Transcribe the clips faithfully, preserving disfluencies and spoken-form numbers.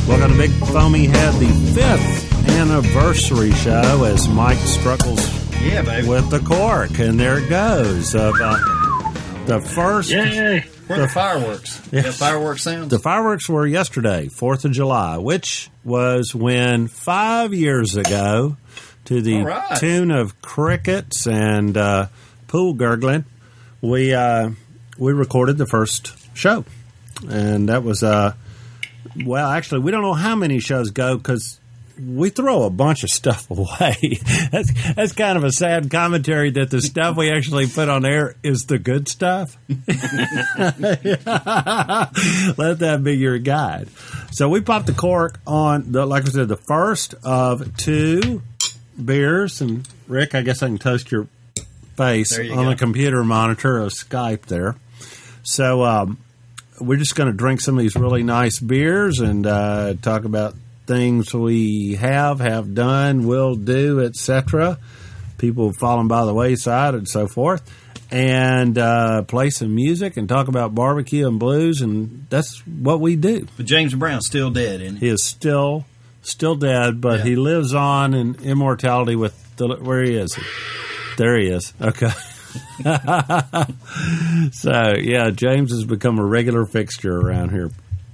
Welcome to Big Foamy Head, the fifth anniversary show as Mike struggles yeah, baby. with the cork. And there it goes. Of, uh, the first... Yay! Where the fireworks? Yes. Yeah, fireworks sounds? The fireworks were yesterday, fourth of July, which was when five years ago, to the right. tune of crickets and uh, pool gurgling, we uh, we recorded the first show. And that was... Uh, Well, actually, we don't know how many shows go because we throw a bunch of stuff away. that's that's kind of a sad commentary that the stuff we actually put on air is the good stuff. Let that be your guide. So we popped the cork on, the, like I said, the first of two beers. And, Rick, I guess I can toast your face you on go. the computer monitor of Skype there. So, um, we're just going to drink some of these really nice beers and uh, talk about things we have, have done, will do, et cetera. People falling by the wayside and so forth. And uh, play some music and talk about barbecue and blues, and that's what we do. But James Brown's still dead, isn't he? He is still still dead, but Yeah. he lives on in immortality with the, where he is. There he is. Okay. So, yeah, James has become a regular fixture around here.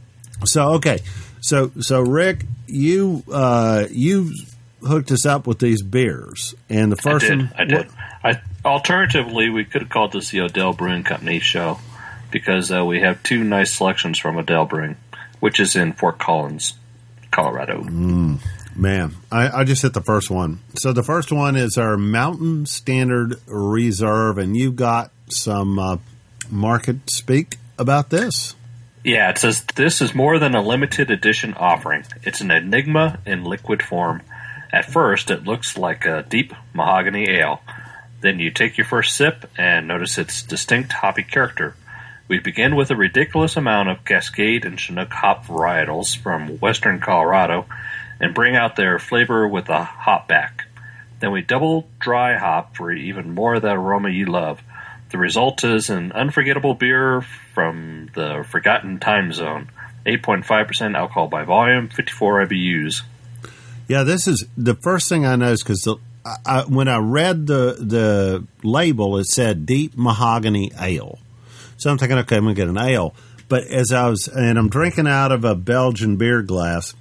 So, okay. So, so Rick, you uh, you hooked us up with these beers. And the first I did. one... I did. I, alternatively, we could have called this the Odell Brewing Company show because uh, we have two nice selections from Odell Brewing, which is in Fort Collins, Colorado. Mm. Man, I, I just hit the first one. So the first one is our Mountain Standard Reserve, and you got some uh, market speak about this. Yeah, it says this is more than a limited edition offering. It's an enigma in liquid form. At first, it looks like a deep mahogany ale. Then you take your first sip and notice its distinct hoppy character. We begin with a ridiculous amount of Cascade and Chinook hop varietals from western Colorado and bring out their flavor with a hop back. Then we double dry hop for even more of that aroma you love. The result is an unforgettable beer from the Forgotten Time Zone. eight point five percent alcohol by volume, fifty-four I B Us. Yeah, this is the first thing I noticed because I, I, when I read the the label, it said deep mahogany ale. So I'm thinking, okay, I'm going to get an ale. But as I was, and I'm drinking out of a Belgian beer glass,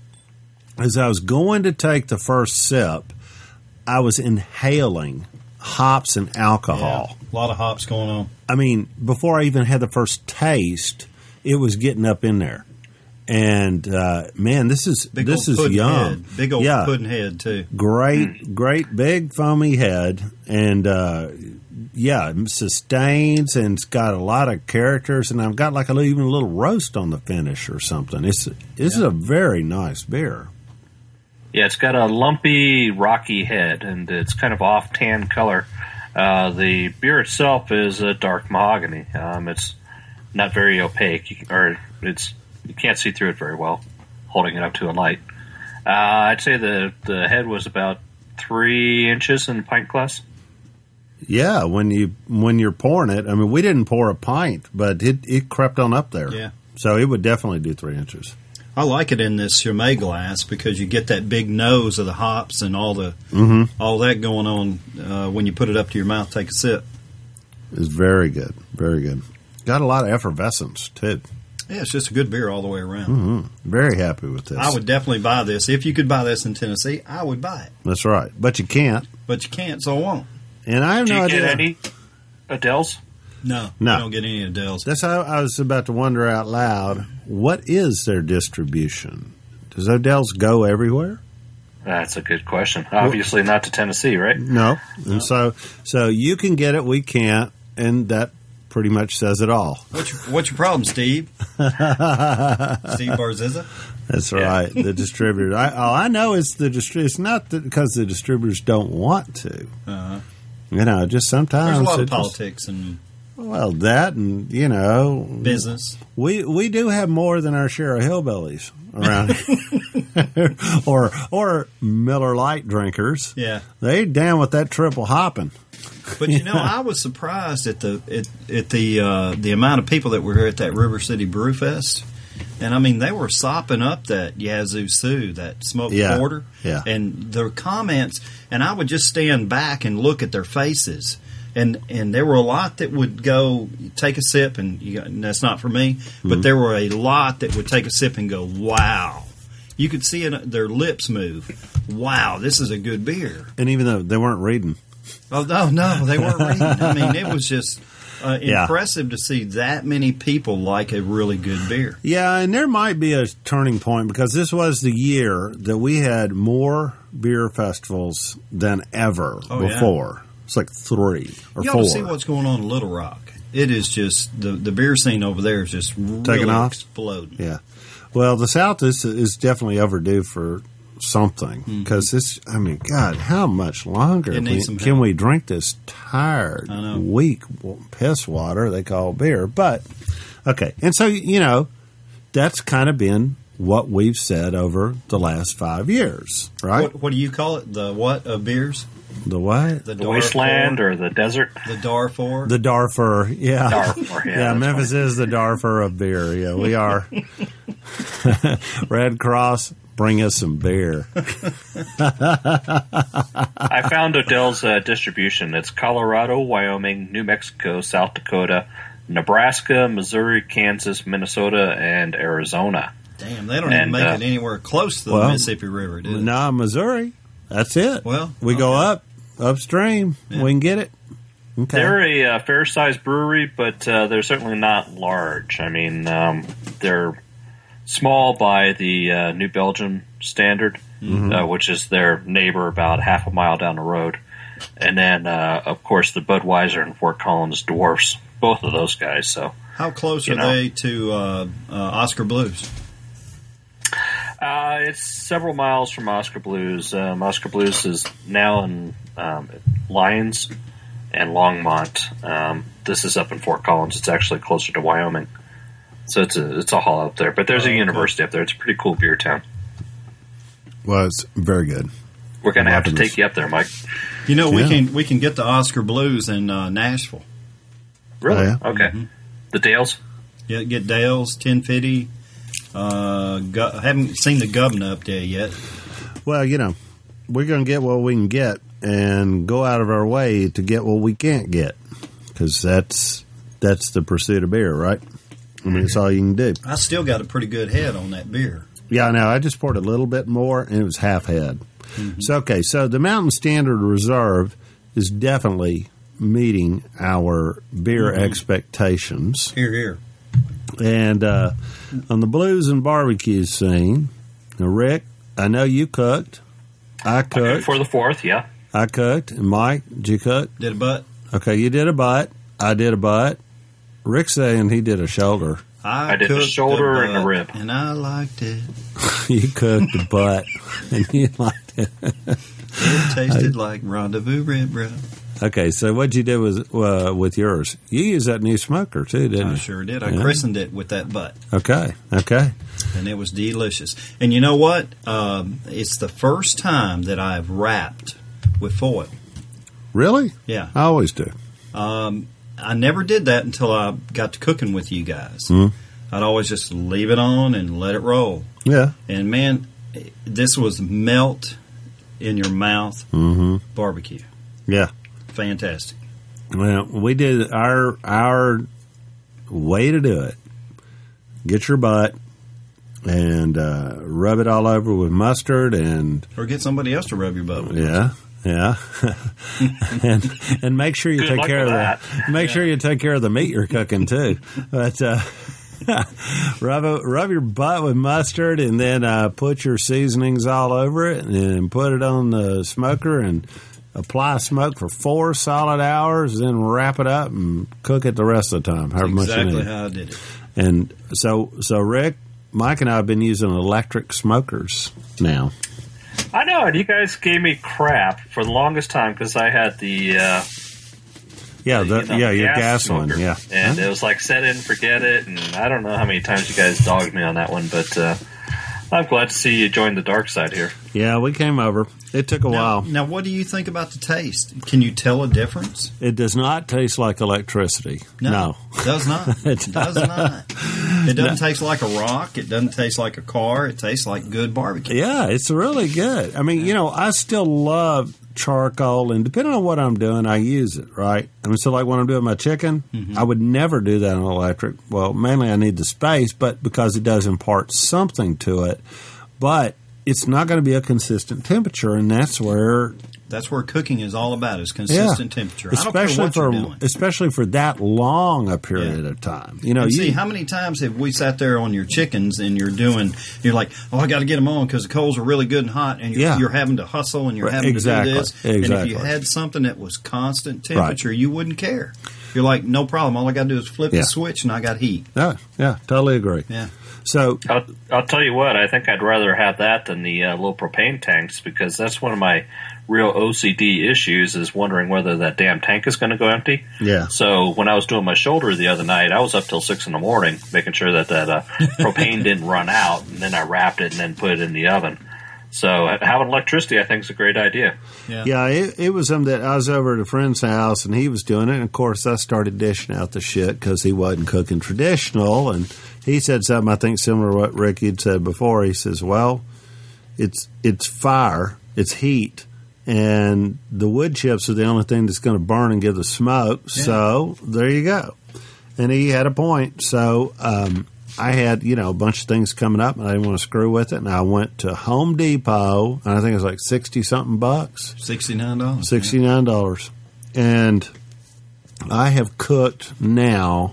as I was going to take the first sip, I was inhaling hops and alcohol. Yeah, a lot of hops going on. I mean, before I even had the first taste, it was getting up in there. And uh, man, this is Big this old is pudding yum. head. Big old yeah. pudding head, too. Great, great big foamy head, and uh, yeah, it sustains, and it's got a lot of characters, and I've got like a little, even a little roast on the finish or something. It's this is a very nice beer. Yeah, it's got a lumpy, rocky head, and it's kind of off tan color. Uh, the beer itself is a dark mahogany. Um, it's not very opaque, you, or it's you can't see through it very well, holding it up to a light. Uh, I'd say the, the head was about three inches in pint glass. Yeah, when you when you're pouring it, I mean, we didn't pour a pint, but it, it crept on up there. Yeah. So it would definitely do three inches. I like it in this Chimay glass because you get that big nose of the hops and all the Mm-hmm. all that going on uh, when you put it up to your mouth, take a sip. It's very good, very good. Got a lot of effervescence, too. Yeah, it's just a good beer all the way around. Mm-hmm. Very happy with this. I would definitely buy this. If you could buy this in Tennessee, I would buy it. That's right. But you can't. But you can't, so I won't. And I have Do no you idea. get any Adele's? No, No. I don't get any Adele's. That's how I was about to wonder out loud. What is their distribution? Does Odell's go everywhere? That's a good question. Obviously not to Tennessee, right? No. And so so you can get it, we can't, and that pretty much says it all. What's your, what's your problem, Steve? Steve Barzizza? That's Yeah. right. The distributor. I, all I know is the distri- It's not that because the distributors don't want to. Uh-huh. You know, just sometimes. There's a lot it of just- politics and well, that and, you know. business. We we do have more than our share of hillbillies around here. or or Miller Lite drinkers. Yeah. They down with that triple hopping. But you know, I was surprised at the at, at the uh, the amount of people that were here at that River City Brew Fest. And I mean, they were sopping up that Yazoo Sioux, that smoked Yeah, porter. yeah. And their comments, and I would just stand back and look at their faces. And and there were a lot that would go, take a sip, and, you go, and that's not for me. Mm-hmm. But there were a lot that would take a sip and go, wow. You could see it, their lips move. Wow, this is a good beer. And even though they weren't reading. Oh, no, no, they weren't reading. I mean, it was just uh, Yeah. impressive to see that many people like a really good beer. Yeah, and there might be a turning point because this was the year that we had more beer festivals than ever Oh, yeah. before. It's like three or You ought four. to see what's going on in Little Rock. It is just, the, the beer scene over there is just really off? exploding. Yeah. Well, the South is is definitely overdue for something because this. I mean, God, how much longer It can, needs some can help. we drink this tired, I know. weak piss water they call beer? But okay, and so you know, that's kind of been what we've said over the last five years, right? What, what do you call it? The what of beers? The what? The The wasteland Darfur? or the desert? The Darfur? The Darfur, yeah, Darfur, yeah, yeah. that's Memphis is the Darfur of beer. Yeah, we are. Red Cross, bring us some beer. I found Odell's uh, distribution. It's Colorado, Wyoming, New Mexico, South Dakota, Nebraska, Missouri, Kansas, Minnesota, and Arizona. Damn, they don't And, even make uh, it anywhere close to the well, Mississippi River, do they? No, Missouri. That's it. Well, we go okay. up upstream. Yeah. We can get it. Okay. They're a uh, fair-sized brewery, but uh, they're certainly not large. I mean, um, they're small by the uh, New Belgium standard, Mm-hmm. uh, which is their neighbor about half a mile down the road. And then, uh, of course, the Budweiser and Fort Collins dwarfs both of those guys. So How close You are know. they to uh, uh, Oscar Blues? uh, it's several miles from Oscar Blues. Um, Oscar Blues is now in um, Lyons and Longmont. Um, this is up in Fort Collins. It's actually closer to Wyoming. So it's a it's a haul up there. But there's Oh, a okay. university up there. It's a pretty cool beer town. Well, it's very good. We're going to have to Loving take you up there, Mike. You know, we Yeah. can we can get the Oscar Blues in uh, Nashville. Really? Oh, yeah? Okay. The Dales? Yeah, get Dale's, ten fifty. Uh, Gu- I haven't seen the Governor up there yet. Well, you know, we're going to get what we can get and go out of our way to get what we can't get because that's that's the pursuit of beer, right? I mean, it's all you can do. I still got a pretty good head on that beer. Yeah, I know. I just poured a little bit more, and it was half head. Mm-hmm. So, okay, so the Mountain Standard Reserve is definitely meeting our beer Mm-hmm. expectations. Here, here. And uh, on the blues and barbecue scene, now, Rick, I know you cooked. I cooked. For the fourth, yeah. I cooked. And Mike, did you cook? Did a butt? Okay, you did a butt. I did a butt. Rick's saying he did a shoulder. I, I did the cooked shoulder and the butt, rib. and I liked it. You cooked the butt, and you liked it. It tasted like rendezvous rib, bro. Okay, so what'd you do with uh, with yours? You used that new smoker too, didn't I you? sure did. I Yeah. christened it with that butt, Okay, okay. and it was delicious. And you know what? Um, it's the first time that I've wrapped with foil. Really? Yeah. I always do. Um, I never did that until I got to cooking with you guys. Mhm. I'd always just leave it on and let it roll. Yeah. And man, this was melt in your mouth Mm-hmm. barbecue. Yeah. Fantastic. Well, we did our our way to do it. Get your butt and uh, rub it all over with mustard and Or get somebody else to rub your butt with. yeah, yeah, and and make sure you Good take luck care of with the make sure you take care of the meat you're cooking too. But uh, rub it, rub your butt with mustard and then uh, put your seasonings all over it and put it on the smoker and apply smoke for four solid hours. Then wrap it up and cook it the rest of the time. However much you Exactly need. how I did it. And so, so Rick, Mike, and I have been using electric smokers now. I know, and you guys gave me crap for the longest time because I had the uh, Yeah, the, you know, yeah, your gas gas smoker. one. Yeah, And Huh? it was like set in, forget it, and I don't know how many times you guys dogged me on that one, but uh, I'm glad to see you join the dark side here. yeah, we came over. It took a Now, while. now, what do you think about the taste? Can you tell a difference? It does not taste like electricity. No, does not. It does not. It doesn't taste like a rock. It doesn't taste like a car. It tastes like good barbecue. Yeah, it's really good. I mean, you know, I still love charcoal, and depending on what I'm doing, I use it, right? I mean, so like when I'm doing my chicken, mm-hmm. I would never do that on electric. Well, mainly I need the space, but because it does impart something to it. But it's not going to be a consistent temperature, and that's where... That's where cooking is all about, is consistent yeah. temperature. Especially I don't care what for, you're doing. Especially for that long a period yeah. of time. You know, and you, see, how many times have we sat there on your chickens and you're doing, you're like, oh, I got to get them on because the coals are really good and hot, and you're, yeah. you're having to hustle and you're right. having exactly. to do this. Exactly. And if you had something that was constant temperature, right. you wouldn't care. You're like, no problem. All I got to do is flip yeah. the switch and I got heat. Yeah, yeah, totally agree. Yeah. So I'll, I'll tell you what, I think I'd rather have that than the uh, little propane tanks, because that's one of my real O C D issues, is wondering whether that damn tank is going to go empty. Yeah. So when I was doing my shoulder the other night, I was up till six in the morning making sure that that uh, propane didn't run out, and then I wrapped it and then put it in the oven. So having electricity, I think, is a great idea. Yeah, yeah it, it was something that I was over at a friend's house, and he was doing it. And, of course, I started dishing out the shit because he wasn't cooking traditional. And he said something, I think, similar to what Rick had said before. He says, well, it's it's fire, it's heat, and the wood chips are the only thing that's going to burn and give the smoke. Yeah. So there you go. And he had a point. So um, I had, you know, a bunch of things coming up, and I didn't want to screw with it. And I went to Home Depot, and I think it was like sixty-something bucks. sixty-nine dollars. sixty-nine dollars. Yeah. And I have cooked now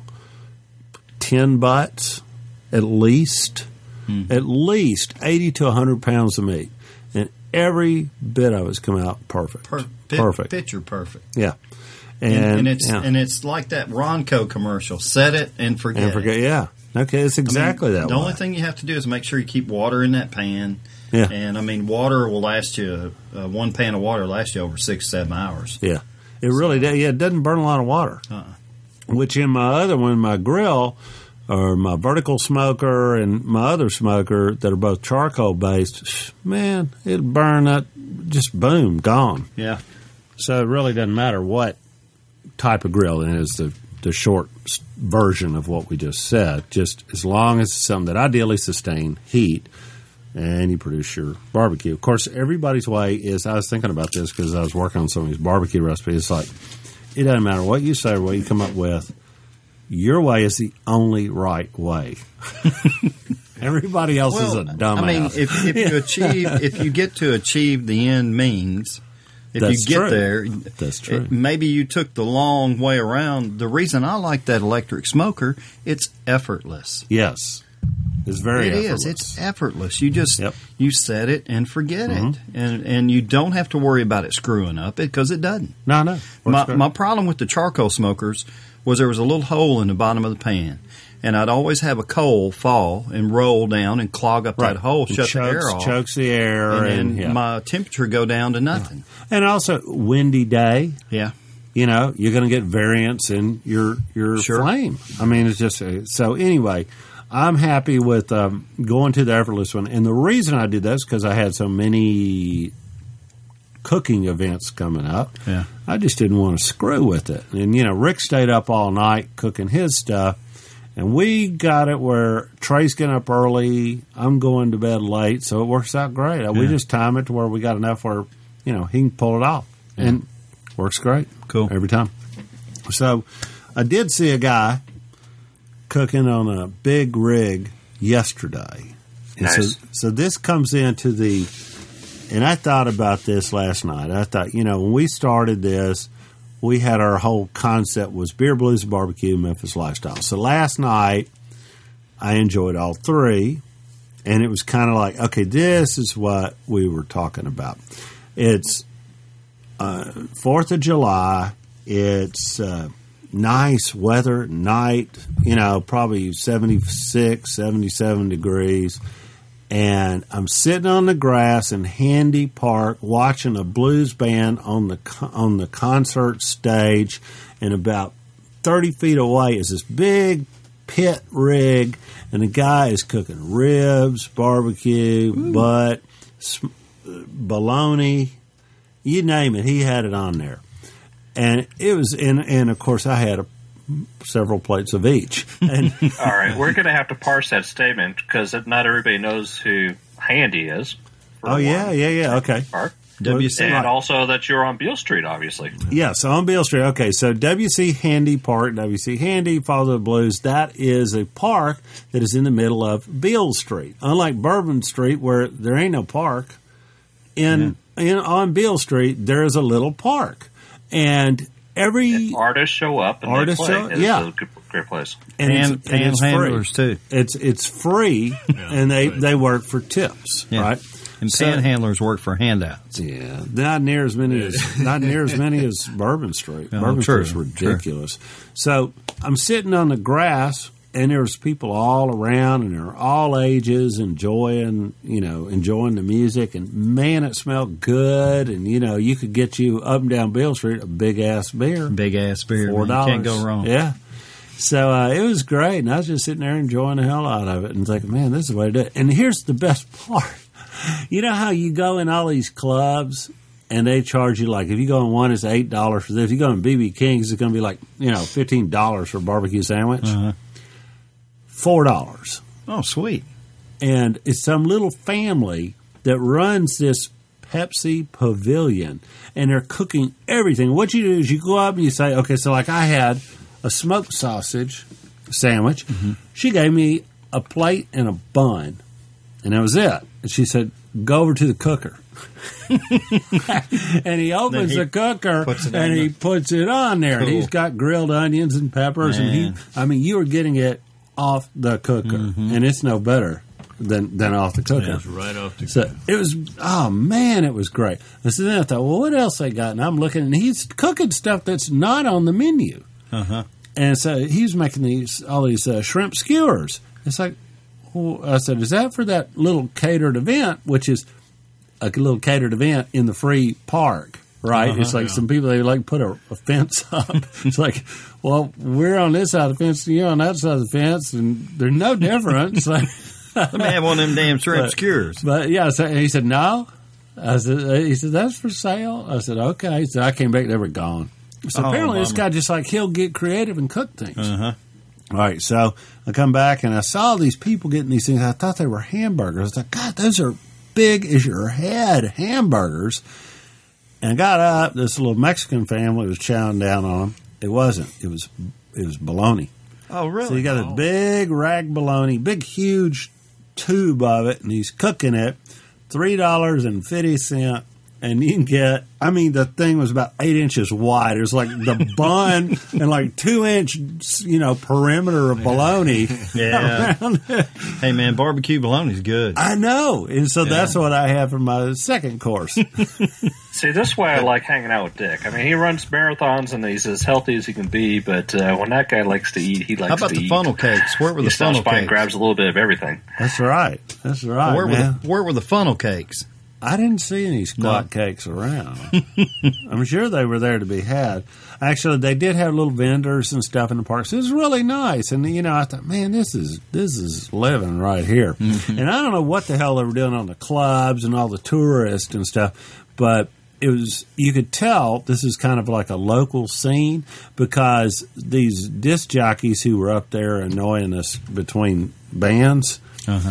ten butts, at least, hmm. at least eighty to one hundred pounds of meat. And every bit of it's come out perfect. Per- pit, perfect. Picture perfect. Yeah. And, And, and it's yeah. and it's like that Ronco commercial. Set it and forget. And forget, it. yeah. Okay, it's exactly I mean, that The way. only thing you have to do is make sure you keep water in that pan. Yeah. And, I mean, water will last you, uh, one pan of water lasts you over six, seven hours. Yeah. It really does. Yeah, it doesn't burn a lot of water. Uh-uh. Which in my other one, my grill, or my vertical smoker and my other smoker that are both charcoal based, man, it'll burn that, just boom, gone. Yeah. So it really doesn't matter what type of grill it is, the, the short version of what we just said, just as long as it's something that ideally sustain heat and you produce your barbecue. Of course, everybody's way is, I was thinking about this because I was working on some of these barbecue recipes. It's like, it doesn't matter what you say or what you come up with. Your way is the only right way. Everybody else well, is a dumbass. I mean, if, if you achieve, if you get to achieve the end means, if That's you get true. there, That's true. It, maybe you took the long way around. The reason I like that electric smoker, it's effortless. Yes. It's very It effortless. is. It's effortless. You just Yep. you set it and forget Mhm. it, and and you don't have to worry about it screwing up because it doesn't. No, no. My Works my problem with the charcoal smokers was there was a little hole in the bottom of the pan, and I'd always have a coal fall and roll down and clog up Right. that hole, It shut chokes, the air off, chokes the air, and then and, yeah. my temperature go down to nothing. and also windy day. Yeah. You know, you're going to get variance in your your Sure. flame. I mean, it's just uh, so. Anyway, I'm happy with um, going to the effortless one, and the reason I did that is because I had so many cooking events coming up. Yeah. I just didn't want to screw with it, and you know, Rick stayed up all night cooking his stuff, and we got it where Trey's getting up early, I'm going to bed late, so it works out great. We Yeah. just time it to where we got enough where you know he can pull it off, Yeah. and works great. Cool. Every time. So I did see a guy cooking on a big rig yesterday. And Nice. so, so this comes into the, and I thought about this last night. I thought, you know, when we started this, we had our whole concept was beer, blues, barbecue, Memphis lifestyle. So last night, I enjoyed all three, and it was kind of like, okay, this is what we were talking about. It's uh, Fourth of July. It's uh, nice weather at night, you know, probably seventy-six, seventy-seven degrees. And I'm sitting on the grass in Handy Park watching a blues band on the on the concert stage, and about thirty feet away is this big pit rig, and the guy is cooking ribs, barbecue, Ooh. butt, sm- bologna, you name it. He had it on there, and it was. And, and of course, I had a several plates of each. And All right, we're going to have to parse that statement because not everybody knows who Handy is. oh yeah, yeah, yeah. Okay. Park. W C. And also that you're on Beale Street, obviously. Yeah, so on Beale Street. Okay, so W C Handy Park, W C Handy, Father of the Blues, that is a park that is in the middle of Beale Street. Unlike Bourbon Street, where there ain't no park, in, yeah. in on Beale Street, there is a little park. And every... And artists show up and artists they play. Show, it's yeah. a good, great place. And Pan, it's, and it's panhandlers, free. too. It's, it's free, Yeah, and they, right. they work for tips, Yeah. right? And So- panhandlers work for handouts. Yeah, not near as many as not near as many as Bourbon Street. Oh, Bourbon true, Street's ridiculous. So I'm sitting on the grass, and there's people all around, and they're all ages enjoying, you know, enjoying the music. And man, it smelled good. And you know, you could get you up and down Beale Street a big ass beer, Big ass beer. four man. dollars. You can't go wrong. Yeah. So uh, it was great, and I was just sitting there enjoying the hell out of it, and thinking, man, this is the way to do it. And here's the best part. You know how you go in all these clubs and they charge you, like, if you go in one, it's eight dollars for this. If you go in B B King's, it's going to be like, you know, fifteen dollars for a barbecue sandwich. Uh-huh. four dollars. Oh, sweet. And it's some little family that runs this Pepsi Pavilion, and they're cooking everything. What you do is you go up and you say, okay, so like I had a smoked sausage sandwich. Mm-hmm. She gave me a plate and a bun. And that was it. And she said, go over to the cooker. And he opens he the cooker puts it and on he the- puts it on there. And Cool. he's got grilled onions and peppers. And Man. he, I mean, you were getting it off the cooker. Mm-hmm. And it's no better than, than off the cooker. It's right off the So it was, oh man, it was great. And so then I thought, well, what else they got? And I'm looking, and he's cooking stuff that's not on the menu. Uh-huh. And so he's making these all these uh, shrimp skewers. It's like, well, I said, is that for that little catered event, which is a little catered event in the free park, right? Uh-huh, it's like yeah. some people, they like put a, a fence up. It's like, well, we're on this side of the fence, and you're on that side of the fence, and there's no difference. Like, Let me have one of them damn shrimp But- skewers. but yeah, so he said, no. I said, he said, that's for sale. I said, okay. So I came back, they were gone. So Oh, apparently this bummer. guy just like, he'll get creative and cook things. Uh-huh. All right, so I come back and I saw these people getting these things. I thought they were hamburgers. I was like, God, those are big as your head hamburgers. And I got up. This little Mexican family was chowing down on them. It wasn't. It was it was bologna. Oh, really? So you got a big rag bologna, big huge tube of it, and he's cooking it. Three dollars and fifty cent. And you can get, I mean, the thing was about eight inches wide. It was like the bun and like two inch, you know, perimeter of bologna. Yeah. around it. Hey, man, barbecue bologna's good. I know. And so Yeah. that's what I have for my second course. See, this is why I like hanging out with Dick. I mean, he runs marathons and he's as healthy as he can be, but uh, when that guy likes to eat, he likes How about to the eat. funnel cakes? Where were He the funnel stops by and cakes? grabs a little bit of everything. That's right. That's right, Where were, man. the, where were the funnel cakes? I didn't see any squat No. cakes around. I'm sure they were there to be had. Actually, they did have little vendors and stuff in the parks. It was really nice, and you know, I thought, man, this is this is living right here. Mm-hmm. And I don't know what the hell they were doing on the clubs and all the tourists and stuff, but it was, you could tell this is kind of like a local scene because these disc jockeys who were up there annoying us between bands. Uh-huh.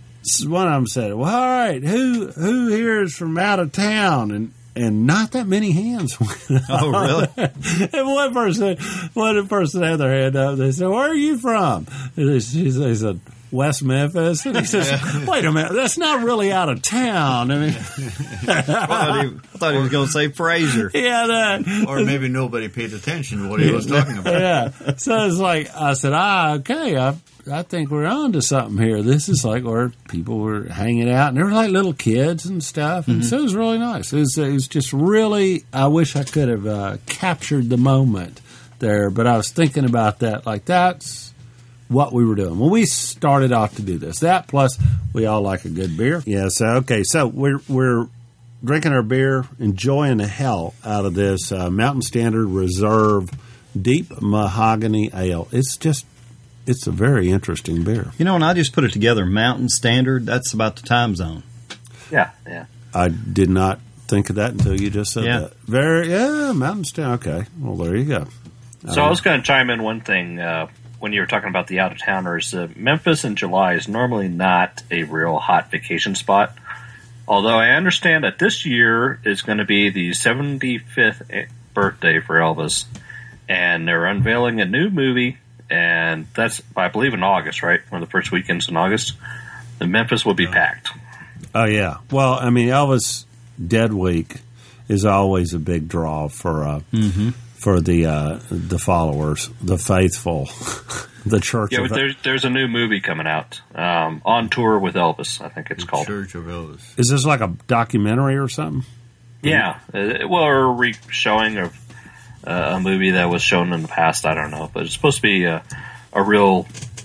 One of them said, well, all right, who who here is from out of town? And and not that many hands went up. Oh, really? And one person, one person had their hand up. They said, where are you from? And they, she, they said, West Memphis. And he says, wait a minute, that's not really out of town. I mean, I thought he, I thought he was going to say Fraser. yeah, that. Or maybe nobody paid attention to what he was talking about. Yeah. So it's like, I said, ah, okay, I, I think we're on to something here. This is like where people were hanging out, and they were like little kids and stuff. And so it was really nice. It was, it was just really, I wish I could have uh, captured the moment there, but I was thinking about that. Like, that's what we were doing when we started off to do this. That plus we all like a good beer. Yeah, so, okay, so we're, we're drinking our beer, enjoying the hell out of this uh, Mountain Standard Reserve Deep Mahogany Ale. It's just, it's a very interesting beer. You know, and I just put it together, Mountain Standard, that's about the time zone. Yeah, yeah. I did not think of that until you just said Yeah. that. Very, yeah, Mountain Standard. Okay, well, there you go. So I was going to chime in one thing uh, when you were talking about the out-of-towners. Uh, Memphis in July is normally not a real hot vacation spot, although I understand that this year is going to be the seventy-fifth birthday for Elvis, and they're unveiling a new movie, and that's, I believe, in August, right? One of the first weekends in August. The Memphis will be packed. Oh, yeah. Well, I mean, Elvis Dead Week is always a big draw for uh, mm-hmm. for the uh, the followers, the faithful, the Church yeah, of but there's, there's a new movie coming out, um, On Tour with Elvis, I think it's the called. Church of Elvis. Is this like a documentary or something? Yeah. Uh, well, or a re-showing of uh, a movie that was shown in the past, I don't know. But it's supposed to be a, a real,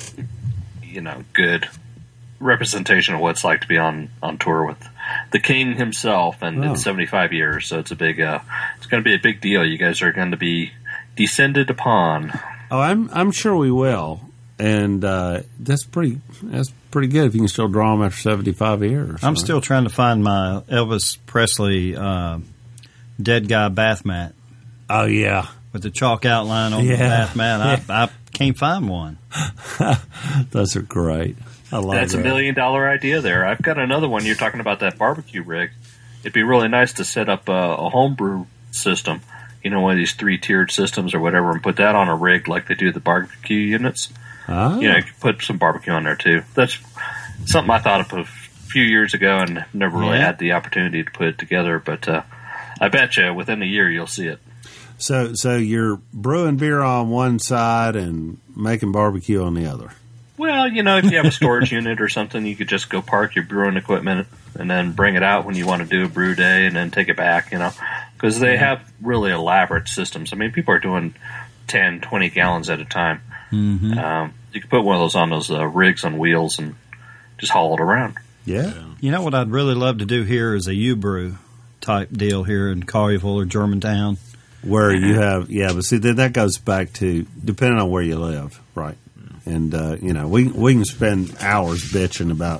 you know, good representation of what it's like to be on, on tour with the King himself, and oh. in seventy-five years. So it's a big, uh, it's going to be a big deal. You guys are going to be descended upon. Oh, I'm I'm sure we will, and uh, that's pretty that's pretty good if you can still draw them after seventy-five years. I'm right? still trying to find my Elvis Presley uh, dead guy bath mat. Oh yeah, with the chalk outline on yeah. the bath mat. I, Yeah. I can't find one. Those are great. I love That's that. a million dollar idea there. I've got another one. You're talking about that barbecue rig. It'd be really nice to set up a, a homebrew system, you know, one of these three tiered systems or whatever, and put that on a rig like they do the barbecue units. Oh. You know, you could put some barbecue on there too. That's something I thought of a few years ago and never really Yeah. had the opportunity to put it together. But uh, I bet you within a year you'll see it. So, so you're brewing beer on one side and making barbecue on the other. Well, you know, if you have a storage unit or something, you could just go park your brewing equipment and then bring it out when you want to do a brew day and then take it back, you know, because they have really elaborate systems. I mean, people are doing ten, twenty gallons at a time. Mm-hmm. Um, you could put one of those on those uh, rigs on wheels and just haul it around. Yeah. You know what I'd really love to do here is a U-brew type deal here in Collierville or Germantown. Where you have, yeah, but see, then that goes back to depending on where you live, right? And, uh, you know, we we can spend hours bitching about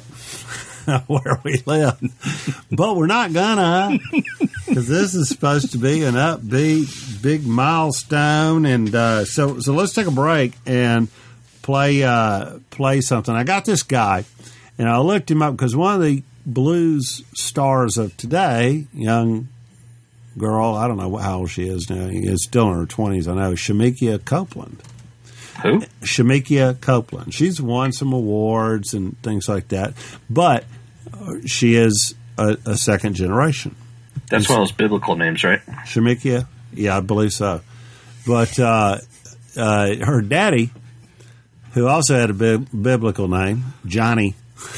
where we live, but we're not gonna, because this is supposed to be an upbeat, big milestone. And uh, so, so let's take a break and play uh, play something. I got this guy, and I looked him up because one of the blues stars of today, young girl, I don't know how old she is now. She's still in her twenties, I know, Shemekia Copeland. Who? Shemekia Copeland. She's won some awards and things like that, but she is a, a second generation. That's one of those biblical names, right? Shemekia? Yeah, I believe so. But uh, uh, her daddy, who also had a bi- biblical name, Johnny.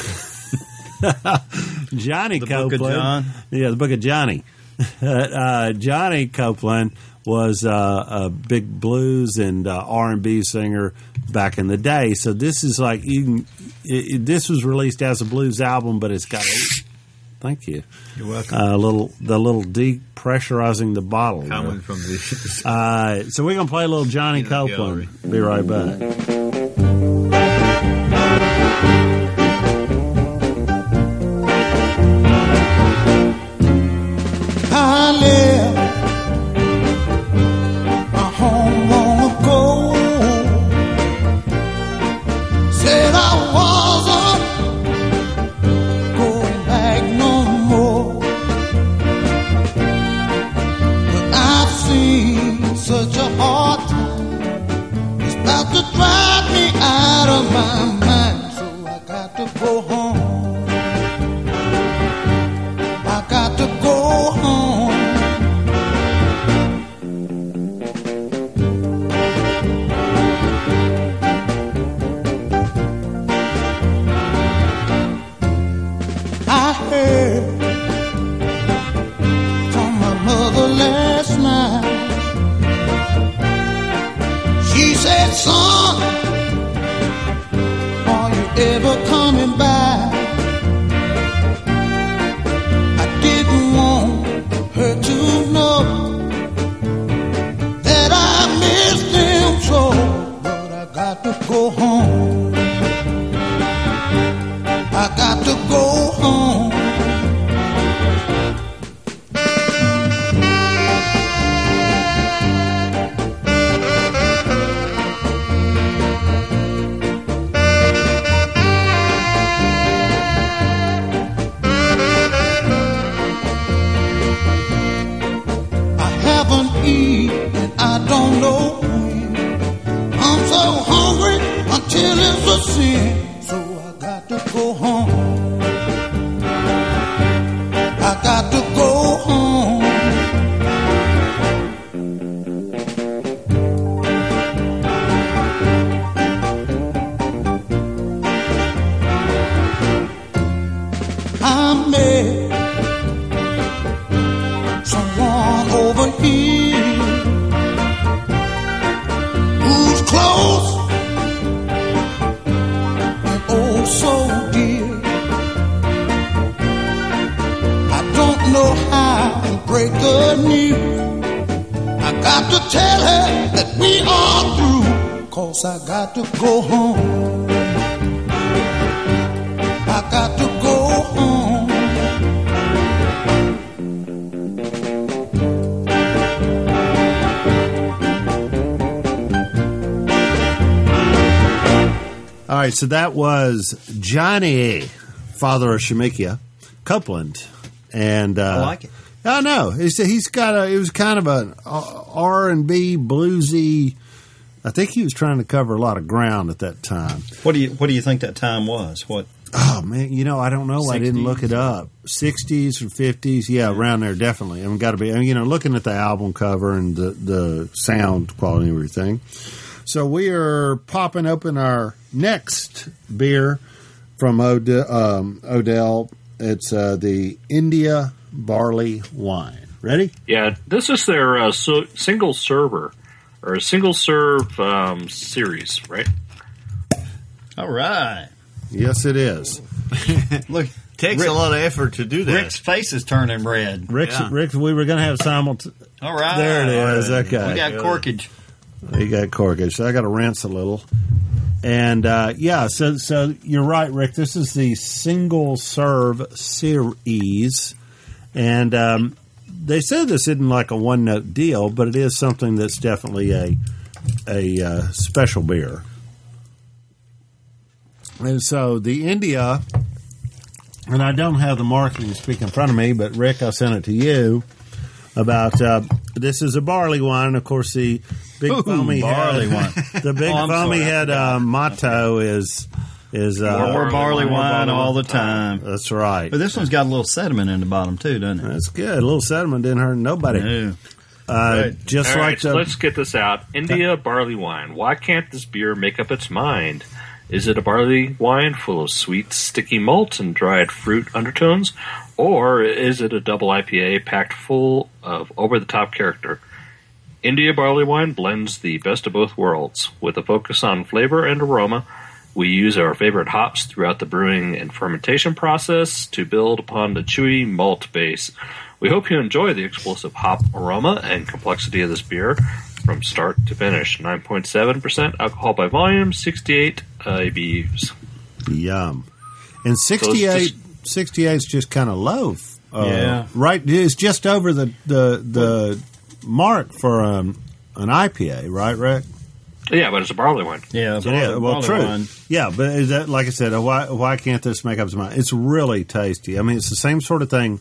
Johnny The Copeland. Book of John? Yeah, the Book of Johnny. uh, Johnny Copeland was uh, a big blues and uh, R and B singer back in the day. So this is like even it, it, this was released as a blues album, but it's got a thank you. You're welcome. A uh, little the little depressurizing the bottle. Coming from the Uh, so we're gonna play a little Johnny Peanut Copeland. gallery. Be right back. I left my home long ago. Said I wasn't going back no more. But I've seen such a hard time. It's about to drive me out of my mind. So I got to go home. I got to go home. I heard from my mother last night. She said, son, are you ever coming back? I didn't want her to know that I missed him so, but I got to go home. I got to go home. I met someone over here who's close and oh so dear. I don't know how to break the news. I got to tell her that we are through, 'cause I got to go home. I got to go home. All right, so that was Johnny, father of Shemekia Copeland, and uh, I like it. I know he's he's got a. It was kind of an R and B bluesy. I think he was trying to cover a lot of ground at that time. What do you What do you think that time was? What? Oh man, you know I don't know. I didn't look it up. Sixties or fifties? Yeah, around there definitely. I mean, got to be. I mean, you know, looking at the album cover and the the sound quality and everything. So we are popping open our next beer from Ode- um, Odell. It's uh, the India Barley Wine. Ready? Yeah, this is their uh, so, single server or single serve um, series, right? All right. Yes, it is. Look, Takes Rick, a lot of effort to do that. Rick's face is turning red. Rick's, Yeah. Rick's, we were going to have simultaneous. All right. There it is. We Okay. got corkage. You got corkage. So I got to rinse a little. And, uh, yeah, so so you're right, Rick. This is the single serve series. And um, they said this isn't like a one note deal, but it is something that's definitely a, a uh, special beer. And so the India, and I don't have the marketing speak in front of me, but Rick, I sent it to you about uh, this is a barley wine. Of course, the big Ooh, foamy barley head, wine. the big Oh, I'm foamy sorry, I head uh, motto is is uh, More barley more wine barley all the wine. time. That's right. But this one's got a little sediment in the bottom too, doesn't it? That's good. A little sediment didn't hurt nobody. No. Uh, Right. Just All like right, so the let's get this out. India barley wine. Why can't this beer make up its mind? Is it a barley wine full of sweet, sticky malt and dried fruit undertones? Or is it a double I P A packed full of over-the-top character? India barley wine blends the best of both worlds. With a focus on flavor and aroma, we use our favorite hops throughout the brewing and fermentation process to build upon the chewy malt base. We hope you enjoy the explosive hop aroma and complexity of this beer from start to finish. nine point seven percent alcohol by volume, sixty-eight I B Us. yum. And sixty-eight, just- sixty-eight is just kind of low. Uh, Yeah. Right. It's just over the, the, the mark for um, an I P A, right, Rick? Yeah, but it's a barley wine. Yeah, Yeah, barley- well, barley true. wine. Yeah, but is that, like I said, uh, why why can't this make up its mind? It's really tasty. I mean, it's the same sort of thing.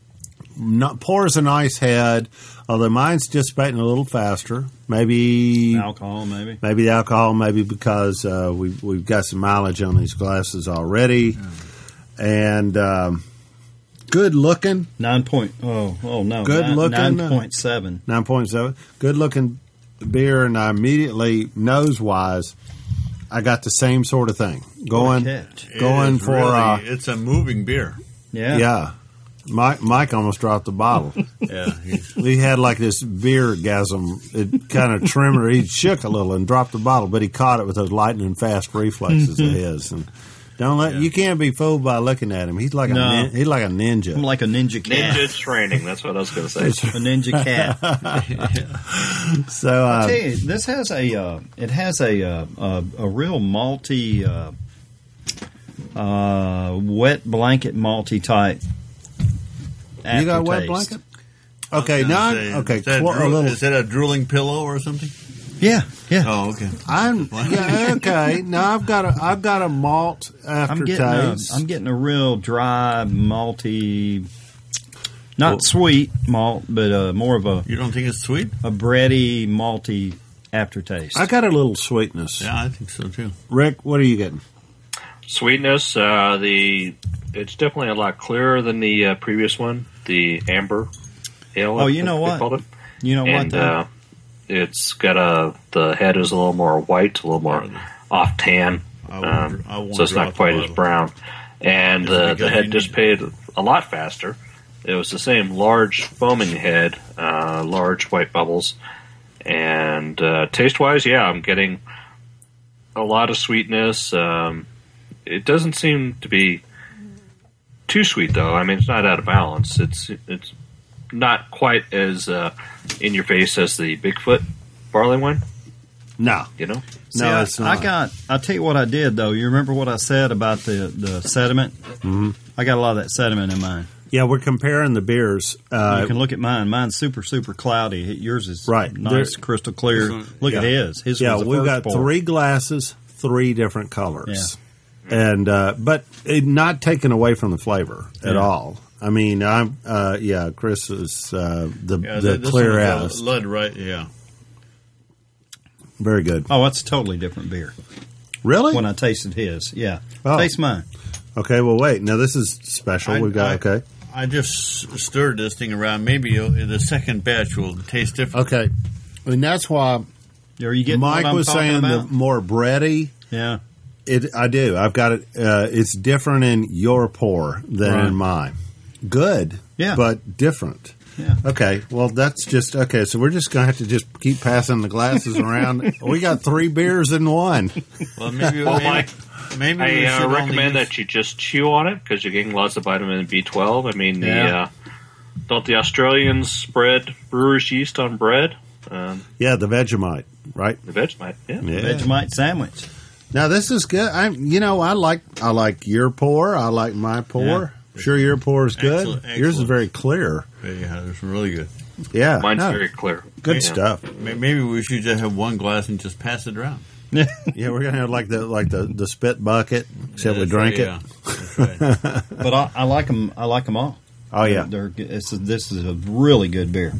Not, pours a nice head, although mine's dissipating a little faster. Maybe Alcohol, maybe. maybe the alcohol, maybe because uh, we we've got some mileage on these glasses already, and um, good looking. Nine point. Oh, oh no. Good nine, looking, Nine point seven. Nine point seven. Good looking beer, and I immediately nose wise, I got the same sort of thing going. What a catch. It Going is for really- uh, it's a moving beer. Yeah. yeah. Mike, Mike almost dropped the bottle. Yeah, he's, He had like this beer gasm. It kind of tremor. He shook a little and dropped the bottle, but he caught it with those lightning fast reflexes of his. And don't let Yeah. you can't be fooled by looking at him. He's like a No. nin, he's like a ninja. I'm like a ninja cat. Ninja training, that's what I was going to say. A ninja cat. so uh, I'll tell you, this has a uh, it has a uh, a, a real malty, uh, uh, wet blanket malty type. you got a wet aftertaste. blanket? Okay, now Say, I'm- okay. Is that, cl- a drool- little. is that a drooling pillow or something? Yeah, yeah. Oh, okay. I'm yeah, okay. Now I've got a I've got a malt I'm getting a, aftertaste. I'm getting a real dry malty, not sweet malt, but uh, more of a You don't think it's sweet? a bready malty aftertaste. I got a little sweetness. Yeah, I think so too. Rick, what are you getting? Sweetness, uh, the it's definitely a lot clearer than the uh, previous one, the amber ale. Oh, I you know think they what? called it. you know And what? Though? uh, it's got a the head is a little more white, a little more off tan, I won't- um, I won't so it's drop not the quite as bottle. brown. and This would be uh, good the when head you dissipated a lot faster. It was the same large foaming head, uh, large white bubbles, and uh, taste-wise, yeah, I'm getting a lot of sweetness. Um, it doesn't seem to be too sweet, though. I mean, it's not out of balance. It's it's not quite as uh, in your face as the Bigfoot barley wine. No, You know, See, no, I, it's not. I got. I'll tell you what I did though. You remember what I said about the the sediment? Mm-hmm. I got a lot of that sediment in mine. Yeah, we're comparing the beers. Uh, You can look at mine. Mine's super super cloudy. Yours is Right. nice, There- crystal clear. This one- Look at yeah. his. His yeah, was the we've first got pour. three glasses, three different colors, and uh, but it not taken away from the flavor at Yeah. all. I mean, I'm uh, yeah, Chris is uh, the Yeah, the th- this clear one ass, was a lead, right? Yeah. very good. Oh, that's a totally different beer. Really? When I tasted his, yeah. Oh. Taste mine. Okay, well, wait. Now this is special. I- We've got I- okay, I just stirred this thing around. Maybe uh, the second batch will taste different. okay, and that's why Are you getting Mike what I'm was talking saying about? the more bready. Yeah. It, I do. I've got it. Uh, it's different in your pour than Right. in mine. Good, Yeah. but different. Yeah. Okay, well, that's just okay. So we're just gonna have to just keep passing the glasses around. We got three beers in one. Well, maybe, Well, maybe, Mike, maybe we I uh, should only recommend use- that you just chew on it because you're getting lots of vitamin B twelve. I mean, the Yeah. uh, don't the Australians spread brewer's yeast on bread? Um, Yeah, the Vegemite, right? the Vegemite, yeah. Yeah. Vegemite sandwich. Now this is good. I, you know, I like I like your pour. I like my pour. Sure, your pour is good. Excellent, Yours is excellent. very clear. Yeah, it's really good. Yeah, Mine's no, very clear. good Yeah. stuff. May- Maybe we should just have one glass and just pass it around. Yeah, we're gonna have like the like the, the spit bucket, except we That's drink right, it. yeah. That's right. But I, I like them. I like them all. Oh yeah, They're, it's, this is a really good beer.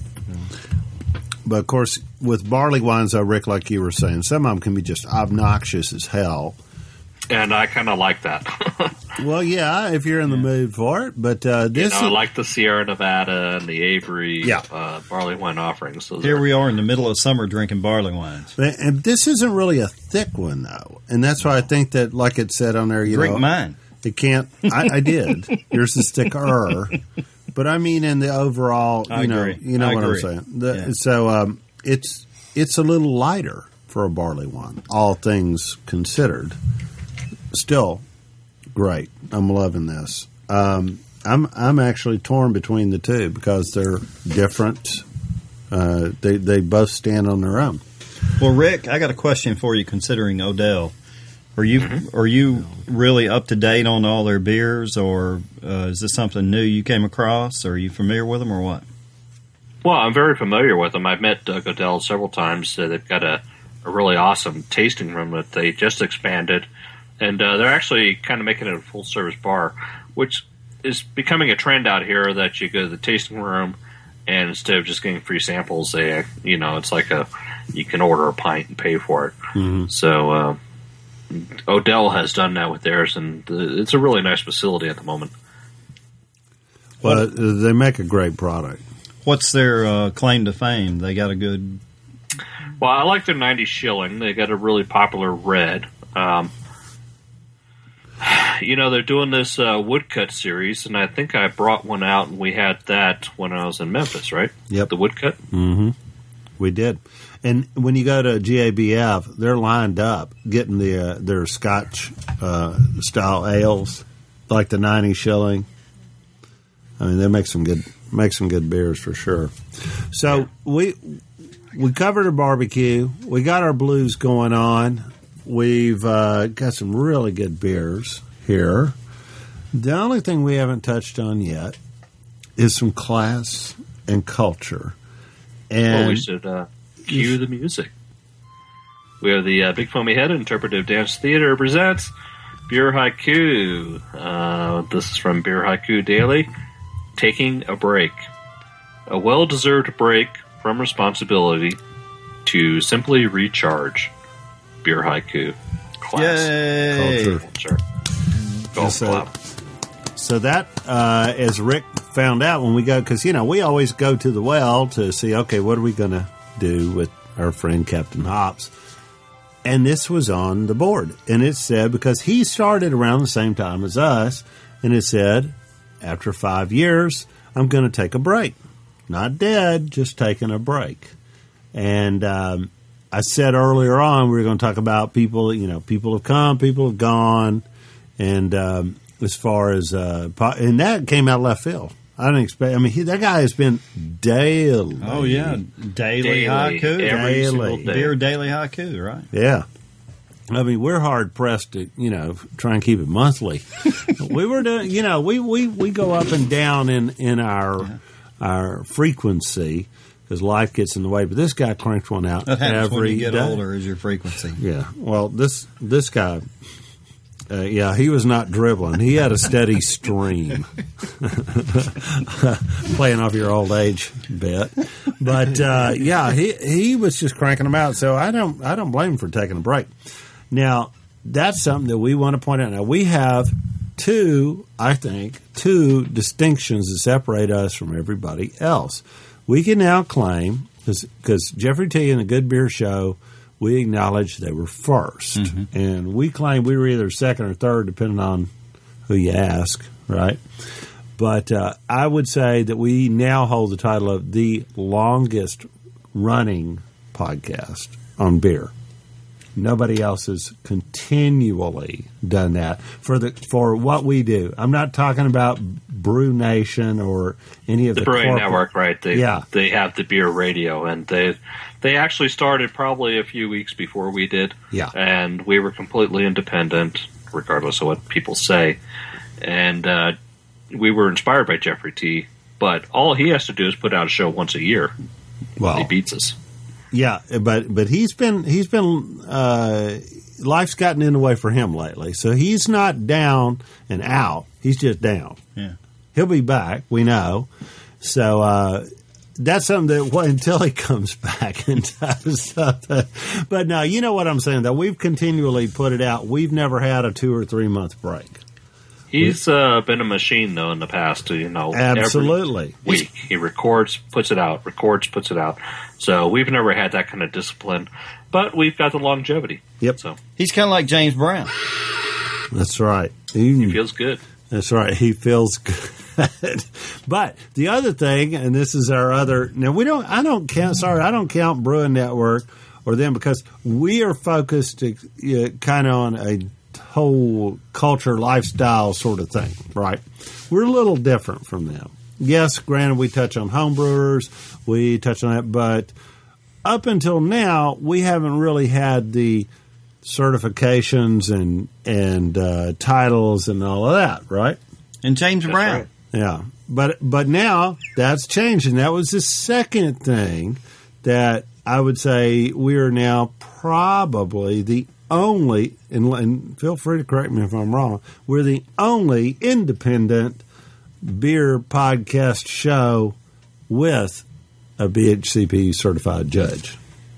but of course with barley wines, though, Rick, like you were saying, some of them can be just obnoxious as hell. And I kind of like that. Well, yeah, if you're in the mood for it, but uh, you this know, I is, like the Sierra Nevada and the Avery Yeah. uh, barley wine offerings. Those Here are- we are in the middle of summer drinking barley wines. and this isn't really a thick one though, and that's why I think that, like it said on there, you Drink know, mine. it can't. I, I did. Yours is thicker, but I mean in the overall, you I know, agree. you know I what agree. I'm saying. The, Yeah. So um, it's it's a little lighter for a barley wine, all things considered. Still great. I'm loving this. Um, I'm I'm actually torn between the two because they're different. Uh, they they both stand on their own. Well, Rick, I got a question for you. Considering Odell, are you are you really up to date on all their beers, or uh, is this something new you came across? Are you familiar with them, or what? Well, I'm very familiar with them. I've met Doug Odell several times. Uh, they've got a, a really awesome tasting room that they just expanded. And uh, they're actually kind of making it a full-service bar, which is becoming a trend out here that you go to the tasting room, and instead of just getting free samples, they, you know, it's like a you can order a pint and pay for it. Mm-hmm. So uh, Odell has done that with theirs, and it's a really nice facility at the moment. Well, they make a great product. What's their uh, claim to fame? They got a good. Well, I like their ninety shilling. They got a really popular red. Um, you know, they're doing this uh, woodcut series, and I think I brought one out, and we had that when I was in Memphis, right? Yep. The woodcut. Mm-hmm. We did. And when you go to G A B F, they're lined up getting the uh, their Scotch uh, style ales, like the ninety shilling. I mean, they make some good make some good beers for sure. So we we covered our barbecue. We got our blues going on. We've uh, got some really good beers here. The only thing we haven't touched on yet is some class and culture. And Well, we should uh, cue the music. We have the uh, Big Foamy Head Interpretive Dance Theater presents Beer Haiku. Uh, this is from Beer Haiku Daily. Taking a break. A well-deserved break from responsibility to simply recharge. Beer Haiku. Class. Yay! culture. Sure. Golf Yes, uh, club. So that, uh, as Rick found out when we go, because, you know, we always go to the well to see, okay, what are we going to do with our friend Captain Hops? And this was on the board. And it said, because he started around the same time as us, and it said, after five years, I'm going to take a break. Not dead, just taking a break. And um, I said earlier on, we were going to talk about people, you know, people have come, people have gone. And um, as far as, uh, and that came out of left field. I didn't expect, I mean, he, that guy has been daily. Oh, yeah. Daily, Daily, haiku. every Daily. single day. Beer daily haiku, right? Yeah. I mean, we're hard pressed to, you know, try and keep it monthly. we were doing, you know, we, we, we go up and down in, in our Yeah. our frequency because life gets in the way. But this guy cranks one out That happens every when you get day. older is your frequency. Yeah. Well, this this guy, uh, yeah, he was not dribbling. He had a steady stream. Playing off your old age bit, but uh, yeah, he he was just cranking them out. So I don't I don't blame him for taking a break. Now that's something that we want to point out. Now we have two, I think, two distinctions that separate us from everybody else. We can now claim because Jeffrey T and the Good Beer Show, we acknowledge they were first, mm-hmm. and we claim we were either second or third, depending on who you ask, right? But uh, I would say that we now hold the title of the longest running podcast on beer. Nobody else has continually done that for the for what we do. I'm not talking about Brew Nation or any of the, the Brewing corporate, Network, right? They, yeah, they have the beer radio, and they they actually started probably a few weeks before we did. Yeah, and we were completely independent, regardless of what people say. And uh, we were inspired by Jeffrey T. But all he has to do is put out a show once a year. Well, he beats us. Yeah, but but he's been he's been uh, life's gotten in the way for him lately, so he's not down and out. He's just down. Yeah, he'll be back. We know. So uh, that's something that well, until he comes back and does something. But no, you know what I'm saying. Though we've continually put it out. We've never had a two or three month break. He's uh, been a machine, though, in the past. You know, absolutely. Every week he records, puts it out, records, puts it out. So we've never had that kind of discipline, but we've got the longevity. Yep. So he's kind of like James Brown. That's right. He, he feels good. That's right. He feels good. But the other thing, and this is our other. Now we don't. I don't count. Sorry, I don't count Brewing Network or them because we are focused to, uh, kind of on a whole culture, lifestyle sort of thing, right? We're a little different from them. Yes, granted, we touch on homebrewers, we touch on that, but up until now, we haven't really had the certifications and and uh, titles and all of that, right? And James That's Brown. right. Yeah, but but now that's changing. That was the second thing that I would say we are now probably the only, and, and feel free to correct me if I'm wrong, we're the only independent beer podcast show with a B H C P certified judge.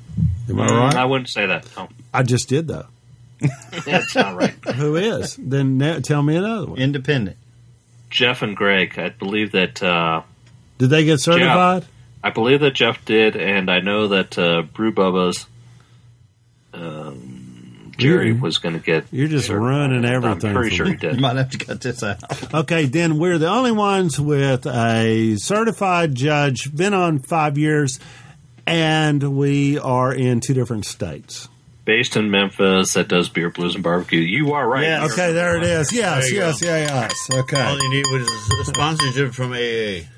Am I Mm, right? I wouldn't say that. No. I just did, though. That's not right. Who is? Then now, tell me another one. Independent. Jeff and Greg, I believe that. Uh, Did they get certified? I believe that Jeff did, and I know that uh, Brew Bubba's um, Jerry You're- was going to get. you're just certified. ruining I'm everything pretty for sure me. he did. You might have to cut this out. Okay, then we're the only ones with a certified judge, been on five years, and we are in two different states. Based in Memphis, that does beer, blues, and barbecue. You are right. Yeah. Okay, there it is. Yes, There you yes, go. yeah, yes. All Okay. you need was a sponsorship from A A.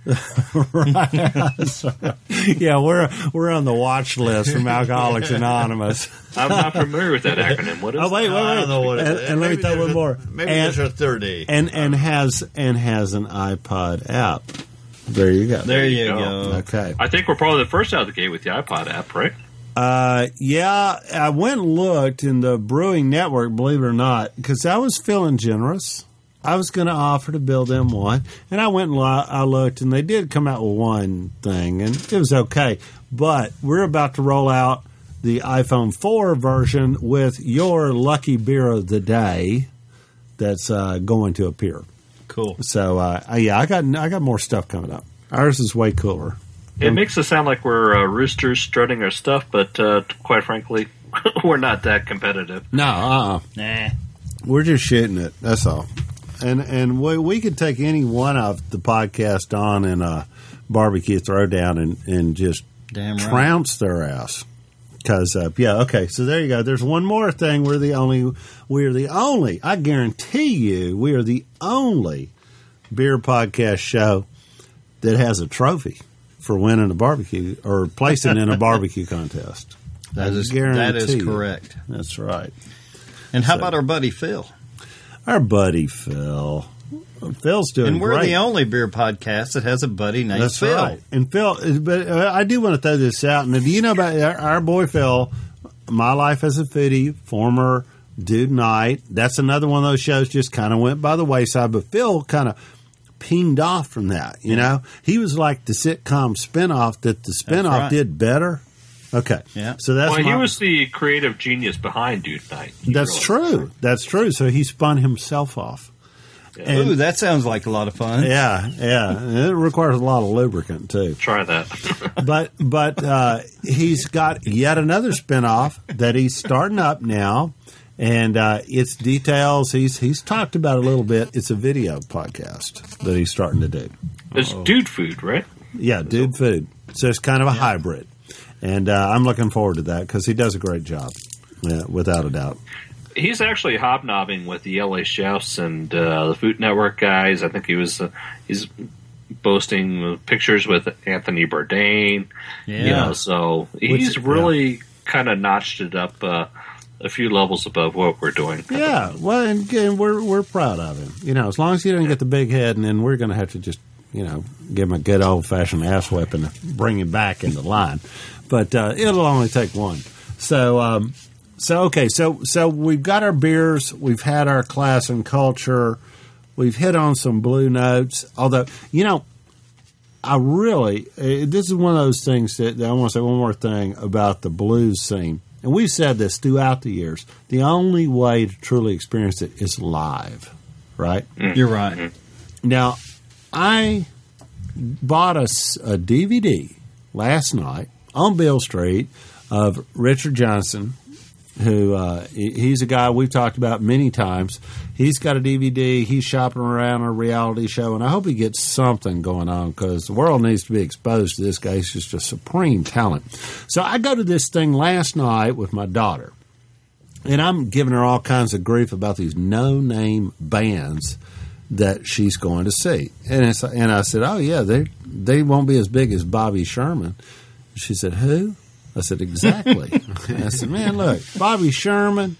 Yeah, we're we're on the watch list from Alcoholics Anonymous. I'm not familiar with that acronym. What is Oh wait, wait, wait, I don't know what it and, is. and let me Maybe throw there's one a- more. Maybe and, there's a third A. and and has and has an iPod app. There you go. There you go. go. Okay. I think we're probably the first out of the gate with the iPod app, right? Uh, yeah, I went and looked in the Brewing Network, believe it or not, because I was feeling generous. I was going to offer to build them one, and I went and lo- I looked, and they did come out with one thing, and it was okay. But we're about to roll out the iPhone four version with your lucky beer of the day that's uh, going to appear. Cool. So, uh, yeah, I got I got more stuff coming up. Ours is way cooler. It makes us sound like we're uh, roosters strutting our stuff, but uh, quite frankly, we're not that competitive. No, uh-uh. Nah. We're just shooting it. That's all. And and we, we could take any one of the podcast on in a barbecue throwdown and, and just Damn right. trounce their ass. Because, uh, yeah, okay, so there you go. There's one more thing. We're the only, we are the only, I guarantee you, we are the only beer podcast show that has a trophy for winning a barbecue or placing in a barbecue contest. That I is, guarantee that is you. correct. That's right. And how So- about our buddy Phil? Our buddy Phil. Phil's doing And we're great. the only beer podcast that has a buddy named That's Phil. right. And Phil, but uh, I do want to throw this out. And do you know about our, our boy Phil, My Life as a Foodie, former Dude Night? That's another one of those shows just kind of went by the wayside. But Phil kind of pinged off from that, you know? He was like the sitcom spinoff that the spinoff right. did better. Okay. Yeah. So that's well, he my- was the creative genius behind Dude Night. He That's really true. That's true. So he spun himself off. And- Ooh, that sounds like a lot of fun. Yeah, yeah. And it requires a lot of lubricant, too. Try that. but but uh, he's got yet another spinoff that he's starting up now, and uh, it's details. He's he's talked about a little bit. It's a video podcast that he's starting to do. It's Dude Food, right? Yeah, Dude Food. So it's kind of a hybrid, and uh, I'm looking forward to that because he does a great job, yeah, without a doubt. He's actually hobnobbing with the L A chefs and uh, the Food Network guys. I think he was uh, he's posting pictures with Anthony Bourdain. Yeah. You know, so he's Which- really kind of notched it up uh, a few levels above what we're doing. Yeah, well, and, and we're we're proud of him. You know, as long as he doesn't get the big head, and then we're going to have to just you know give him a good old fashioned ass whipping to bring him back into line. But uh, it'll only take one. So. Um, So okay, so so we've got our beers, we've had our class and culture, we've hit on some blue notes. Although you know, I really uh, this is one of those things that, that I want to say one more thing about the blues scene, and we've said this throughout the years. The only way to truly experience it is live, right? You're right. Now, I bought a, s- a D V D last night on Beale Street of Richard Johnson. Who uh, he- he's a guy we've talked about many times. He's got a D V D. He's shopping around a reality show, and I hope he gets something going on because the world needs to be exposed to this guy. He's just a supreme talent. So I go to this thing last night with my daughter, and I'm giving her all kinds of grief about these no-name bands that she's going to see. And it's, and I said, oh, yeah, they they won't be as big as Bobby Sherman. She said, who? I said, exactly. I said, man, look, Bobby Sherman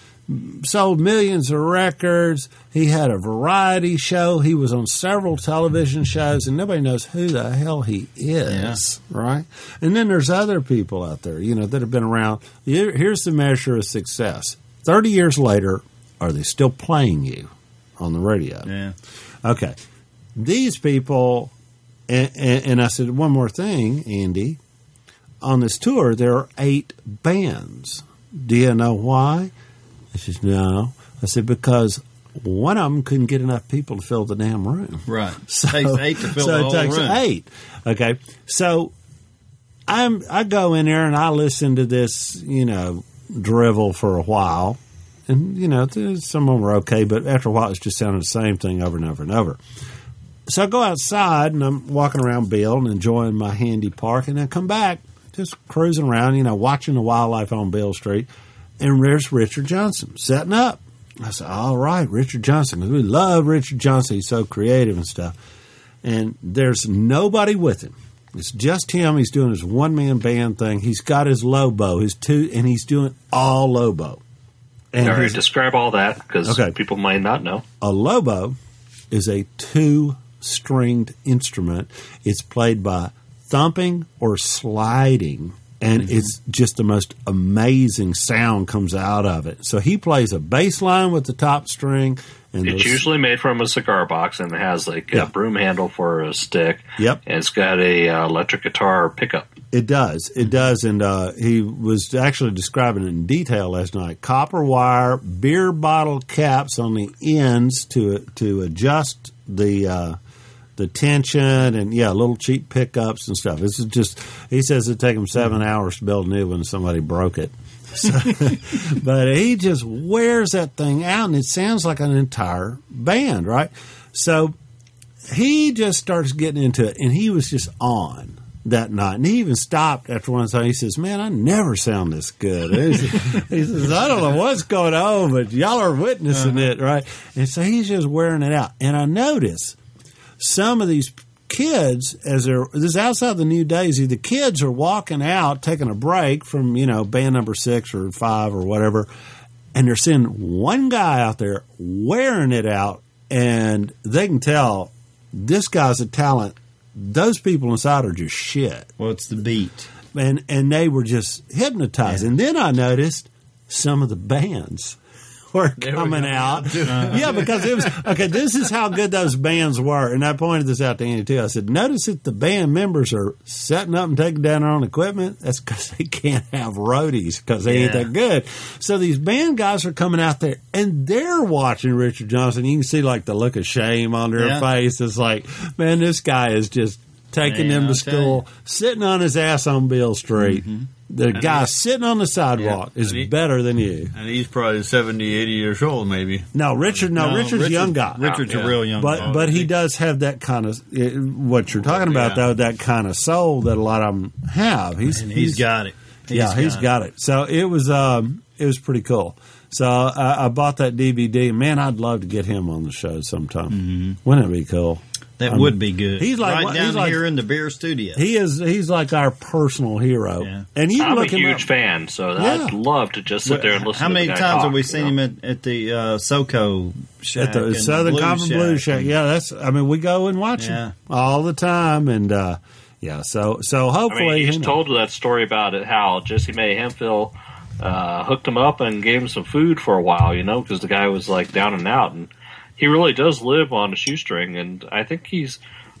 sold millions of records. He had a variety show. He was on several television shows, and nobody knows who the hell he is, right? And then there's other people out there, you know, that have been around. Here- Here's the measure of success. thirty years later, are they still playing you on the radio? Yeah. Okay. These people, and, and, and I said, one more thing, Andy. On this tour, there are eight bands. Do you know why? I said, no. I said, because one of them couldn't get enough people to fill the damn room. Right. So, It takes eight to fill so the it whole takes room. eight. Okay. So I'm, I go in there and I listen to this, you know, drivel for a while. And, you know, there's- some of them were okay, but after a while it's just sounding the same thing over and over and over. So I go outside and I'm walking around Beale and enjoying my handy park, and I come back just cruising around, you know, watching the wildlife on Beale Street, and there's Richard Johnson setting up. I said, all right, Richard Johnson, 'cause we love Richard Johnson. He's so creative and stuff. And there's nobody with him. It's just him. He's doing his one-man band thing. He's got his Lobo, his two, and he's doing all Lobo. And All right, his- describe all that because Okay. people might not know. a Lobo is a two-stringed instrument. It's played by thumping or sliding, and Mm-hmm. it's just the most amazing sound comes out of it. So he plays a bass line with the top string, and It's those- usually made from a cigar box and it has like Yeah. a broom handle for a stick. Yep. And it's got a uh, electric guitar pickup. It does. It does. And uh, he was actually describing it in detail last night. Copper wire, beer bottle caps on the ends to to adjust the uh, the tension, and, yeah, little cheap pickups and stuff. This is just, he says it'd take him seven hours to build a new one if somebody broke it. So, but he just wears that thing out, and it sounds like an entire band, right? So he just starts getting into it, and he was just on that night. And he even stopped after one song. He says, man, I never sound this good. He says, I don't know what's going on, but y'all are witnessing uh-huh. it, right? And so he's just wearing it out. And I notice some of these kids, as they're, this is outside the New Daisy, the kids are walking out, taking a break from, you know, band number six or five or whatever, and they're seeing one guy out there wearing it out, and they can tell this guy's a talent. Those people inside are just shit. Well, it's the beat. And and they were just hypnotized. Yeah. And then I noticed some of the bands were they coming were out. Uh-huh. Yeah, because it was, okay, this is how good those bands were. And I pointed this out to Andy, too. I said, notice that the band members are setting up and taking down their own equipment. That's because they can't have roadies because they yeah. ain't that good. So these band guys are coming out there, and they're watching Richard Johnson. You can see, like, the look of shame on their yeah. face. It's like, man, this guy is just taking man, them to school, sitting on his ass on Beale Street. Mm-hmm. The and guy sitting on the sidewalk yeah, is he, better than you. And he's probably seventy, eighty years old, maybe. No, Richard, no, no Richard's Richard, a young guy. Richard's yeah. a real young but, guy. But he does have that kind of, what you're talking about, yeah. though, that kind of soul that a lot of them have. He's, and he's, he's got it. He's yeah, got he's got it. it. So it was, um, it was pretty cool. So I, I bought that D V D. Man, I'd love to get him on the show sometime. Mm-hmm. Wouldn't it be cool? That um, would be good. He's like right down he's like, here in the beer studio. He is. He's like our personal hero. Yeah. And you I'm look a him huge up. fan, so yeah. I'd love to just sit there and listen. How to many the guy times talk, have we seen know? him at, at the uh, SoCo Shack, at the Southern Blues Common Shack. Blues Shack? Yeah, that's. I mean, we go and watch yeah. him all the time, and uh, yeah. So so hopefully, I mean, he's you know. told that story about it how Jesse May Hemphill uh, hooked him up and gave him some food for a while, you know, because the guy was like down and out, and he really does live on a shoestring, and I think he's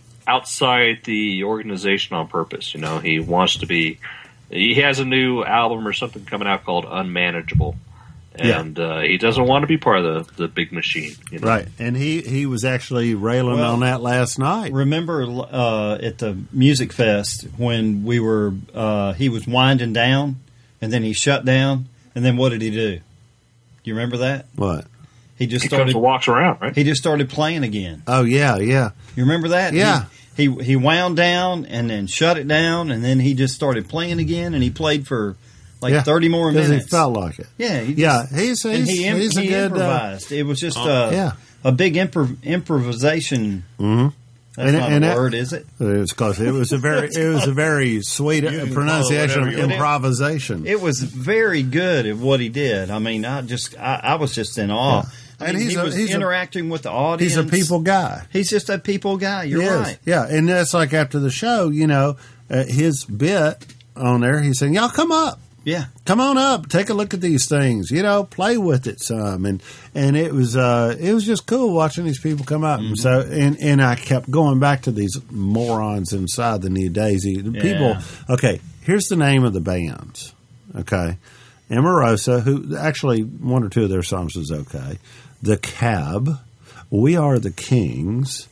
outside the organization on purpose. You know, he wants to be. He has a new album or something coming out called Unmanageable, and yeah. uh, he doesn't want to be part of the, the big machine. You know? Right, and he, he was actually railing well, on that last night. Remember uh, at the Music Fest when we were uh, he was winding down, and then he shut down, and then what did he do? Do you remember that? What? He just he started comes and walks around, right? He just started playing again. Oh yeah, yeah. You remember that? Yeah. He, he he wound down and then shut it down, and then he just started playing again, and he played for like yeah, thirty more minutes. Because he felt like it. Yeah, he just, yeah. He's he's, and he, he's he a good, improvised. Uh, it was just uh, uh, yeah. a big improv- improvisation. Mm-hmm. That's and, not and a that, word, is it? It was close. It was a very it was a very sweet pronunciation of improvisation. It, it was very good at what he did. I mean, I just I, I was just in awe. Yeah. I And mean, he's he a, was he's interacting a, with the audience. He's a people guy. He's just a people guy. You're he right. Is. Yeah, and that's like after the show, you know, uh, his bit on there, he's saying, y'all come up. Yeah. Come on up. Take a look at these things. You know, play with it some. And and it was uh, it was just cool watching these people come up. Mm-hmm. And so and, and I kept going back to these morons inside the New Daisy. The yeah. people, okay, here's the name of the bands. Okay. Emarosa, who actually one or two of their songs was okay. The Cab, We Are the Kings,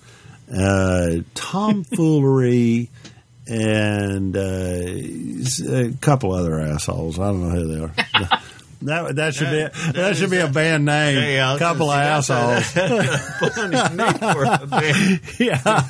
uh, Tomfoolery, and uh, a couple other assholes. I don't know who they are. That that should that, be a, that should be a band name. Yeah, a couple of assholes. Funny name for a band. Yeah,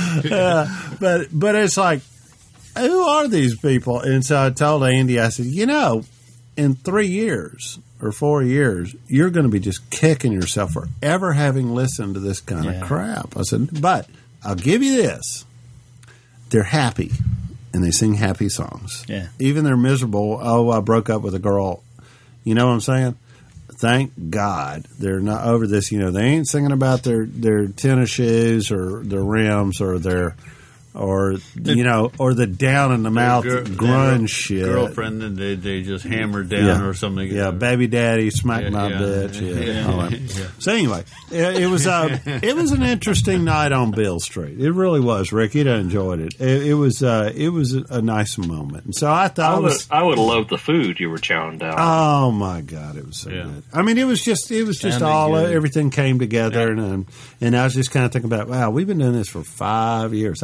uh, but but it's like, who are these people? And so I told Andy, I said, you know, in three years or four years, you're going to be just kicking yourself for ever having listened to this kind yeah. of crap. I said, but I'll give you this. They're happy, and they sing happy songs. Yeah. Even they're miserable. Oh, I broke up with a girl. You know what I'm saying? Thank God they're not over this. You know, they ain't singing about their, their tennis shoes or their rims or their... Or you know, or the down in the mouth girl, grunge shit. Girlfriend, and they they just hammered down yeah. or something. Yeah, baby daddy smacked yeah, my yeah, bitch. Yeah, yeah, yeah. yeah. So anyway, it, it was uh, it was an interesting night on Beale Street. It really was, Rick. You'd have enjoyed it. It, it was uh, it was a, a nice moment. And so I thought I it would was, I would have loved the food you were chowing down. Oh my God, it was so yeah. good. I mean, it was just it was just Sounded all uh, good. everything came together, Yeah. and and I was just kind of thinking about, wow, we've been doing this for five years. That's a long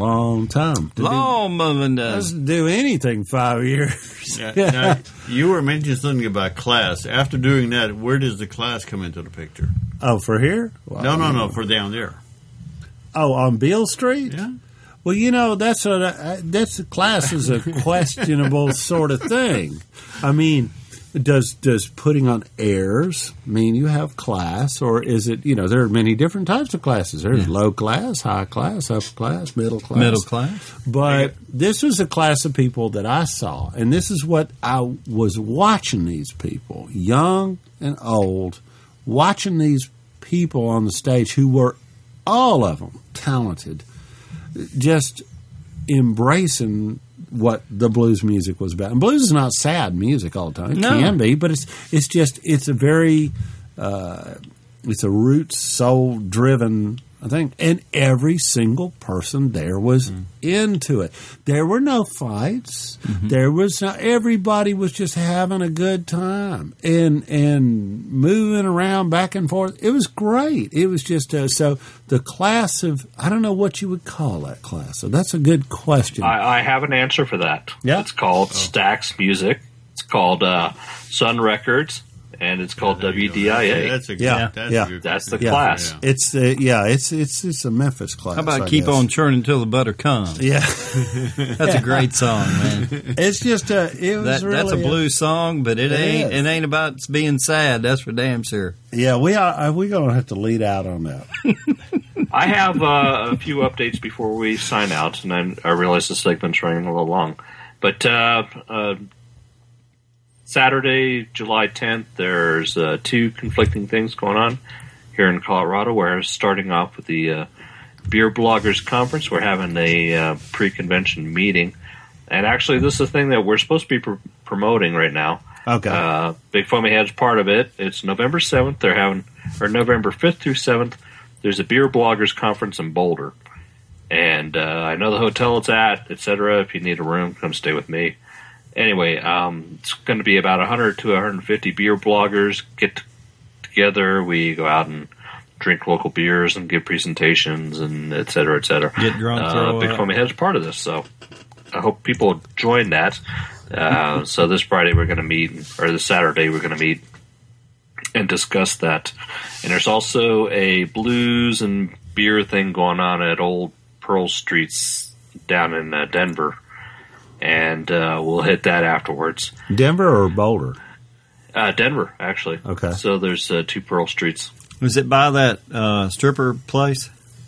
long time. To Long moving do, does. do anything five years. Yeah, now, you were mentioning something about class. After doing that, where does the class come into the picture? Oh, for here? Well, No, no, no, for down there. Oh, on Beale Street? Yeah. Well, you know, that's a that's a class is a questionable sort of thing. I mean, does does putting on airs mean you have class, or is it, you know, there are many different types of classes. There's Yeah. low class, high class, upper class, middle class. Middle class. But this was a class of people that I saw, and this is what I was watching these people, young and old, watching these people on the stage who were, all of them, talented, just embracing what the blues music was about. And blues is not sad music all the time. It No. can be, but it's it's just, it's a very, uh, it's a roots, soul-driven, I think, and every single person there was mm. into it. There were no fights. Mm-hmm. There was no, everybody was just having a good time and and moving around back and forth. It was great. It was just uh, so the class of, I don't know what you would call that class. So that's a good question. I, I have an answer for that. Yeah. It's called Stax Music. It's called uh, Sun Records. And it's called There you W D I go. A. That's a good, Yeah, that's yeah. a good That's the Yeah. class. Yeah. It's uh, yeah, it's it's it's a Memphis class. How about I Keep guess. On Churning Till the Butter Comes? Yeah, That's a great song, man. it's just a it was That, really that's a blues song, but it, It ain't is. it ain't about being sad. That's for damn sure. Yeah, we are. We're gonna have to lead out on that. I have uh, a few updates before we sign out, and I, I realize the segment's running a little long. But uh, uh, Saturday, July tenth, there's uh, two conflicting things going on here in Colorado. We're starting off with the uh, Beer Bloggers Conference. We're having a uh, pre-convention meeting. And actually, this is a thing that we're supposed to be pr- promoting right now. Okay. Uh, Big Foamy Head's part of it. It's November seventh. They're having, or November fifth through seventh. There's a Beer Bloggers Conference in Boulder. And uh, I know the hotel it's at, et cetera. If you need a room, come stay with me. Anyway, um, it's going to be about one hundred to one hundred fifty beer bloggers get t- together. We go out and drink local beers and give presentations and et cetera, et cetera. Get drunk, Uh, throw Big up. Foamy Head's part of this, so I hope people join that. Uh, so this Friday we're going to meet, or this Saturday we're going to meet and discuss that. And there's also a blues and beer thing going on at Old Pearl Streets down in uh, Denver. And uh, we'll hit that afterwards. Denver or Boulder? Uh, Denver, actually. Okay. So there's uh, two Pearl Streets. Was it by that uh, stripper place?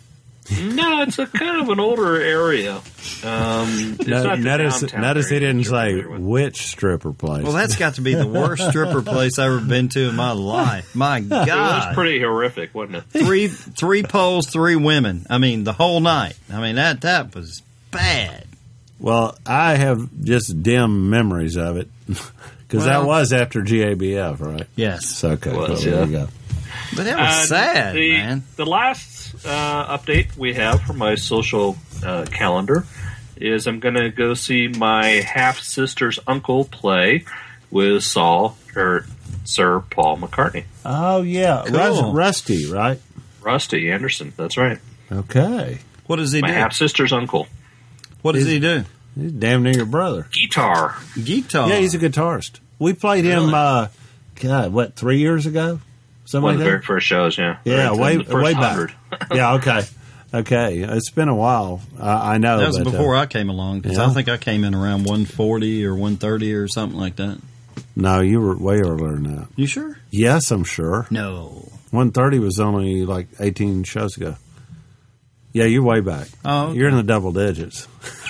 No, it's a kind of an older area. Um, it's No, not the notice downtown notice he area didn't that you're say familiar with. which stripper place. Well, that's got to be the worst stripper place I've ever been to in my life. My It was God. pretty horrific, wasn't it? three three poles, three women. I mean, the whole night. I mean, that that was bad. Well, I have just dim memories of it because that Well- was after G A B F, right? Yes. So, okay, Was, cool, there yeah. you go. But that was Uh, sad, the, man. The last uh, update we have from my social uh, calendar is I'm going to go see my half sister's uncle play with Saul or Sir Paul McCartney. Oh yeah, Cool. Rus- Rusty, right? Rusty Anderson, that's right. Okay, What does he My do? half sister's uncle. What does he do? he's damn near your brother. Guitar. Guitar. Yeah, he's a guitarist. We played him. Really? Uh, God, what three years ago? Something One of like the very that. first shows, yeah. Yeah, Right, way the first way back. hundred. Yeah, okay, okay. It's been a while. Uh, I know. That was but, uh, before I came along because yeah. I think I came in around one forty or one thirty or something like that. No, you were way earlier than that. You sure? Yes, I'm sure. No. one thirty was only like eighteen shows ago. Yeah, you're way back. Oh, okay. You're in the double digits.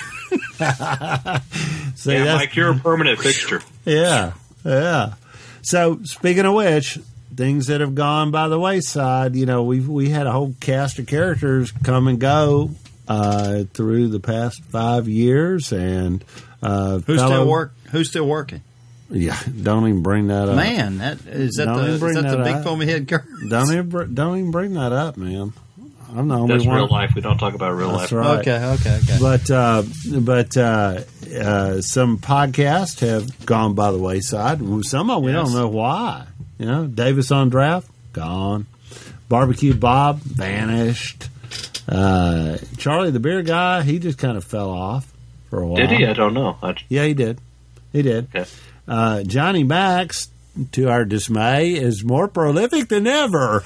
See, Yeah, that's- Mike, you're a permanent fixture. Yeah, yeah. So speaking of which, things that have gone by the wayside, you know, we've we had a whole cast of characters come and go uh, through the past five years, and uh, Who's fellow- still work? Who's still working? Yeah, don't even bring that up. Man, that is that Don't the even is bring that the that big up. foamy head girl? Don't even br- don't even bring that up, man. I'm the only That's one. real life. We don't talk about real That's life. right. Okay, okay, okay. But uh, but uh, uh, some podcasts have gone by the wayside. Some of them we Yes. don't know why. You know, Davis on Draft gone. Barbecue Bob vanished. Uh, Charlie the beer guy, he just kind of fell off for a while. Did he? I don't know. I, Yeah, he did. He did. Okay. Uh, Johnny Max, to our dismay, is more prolific than ever.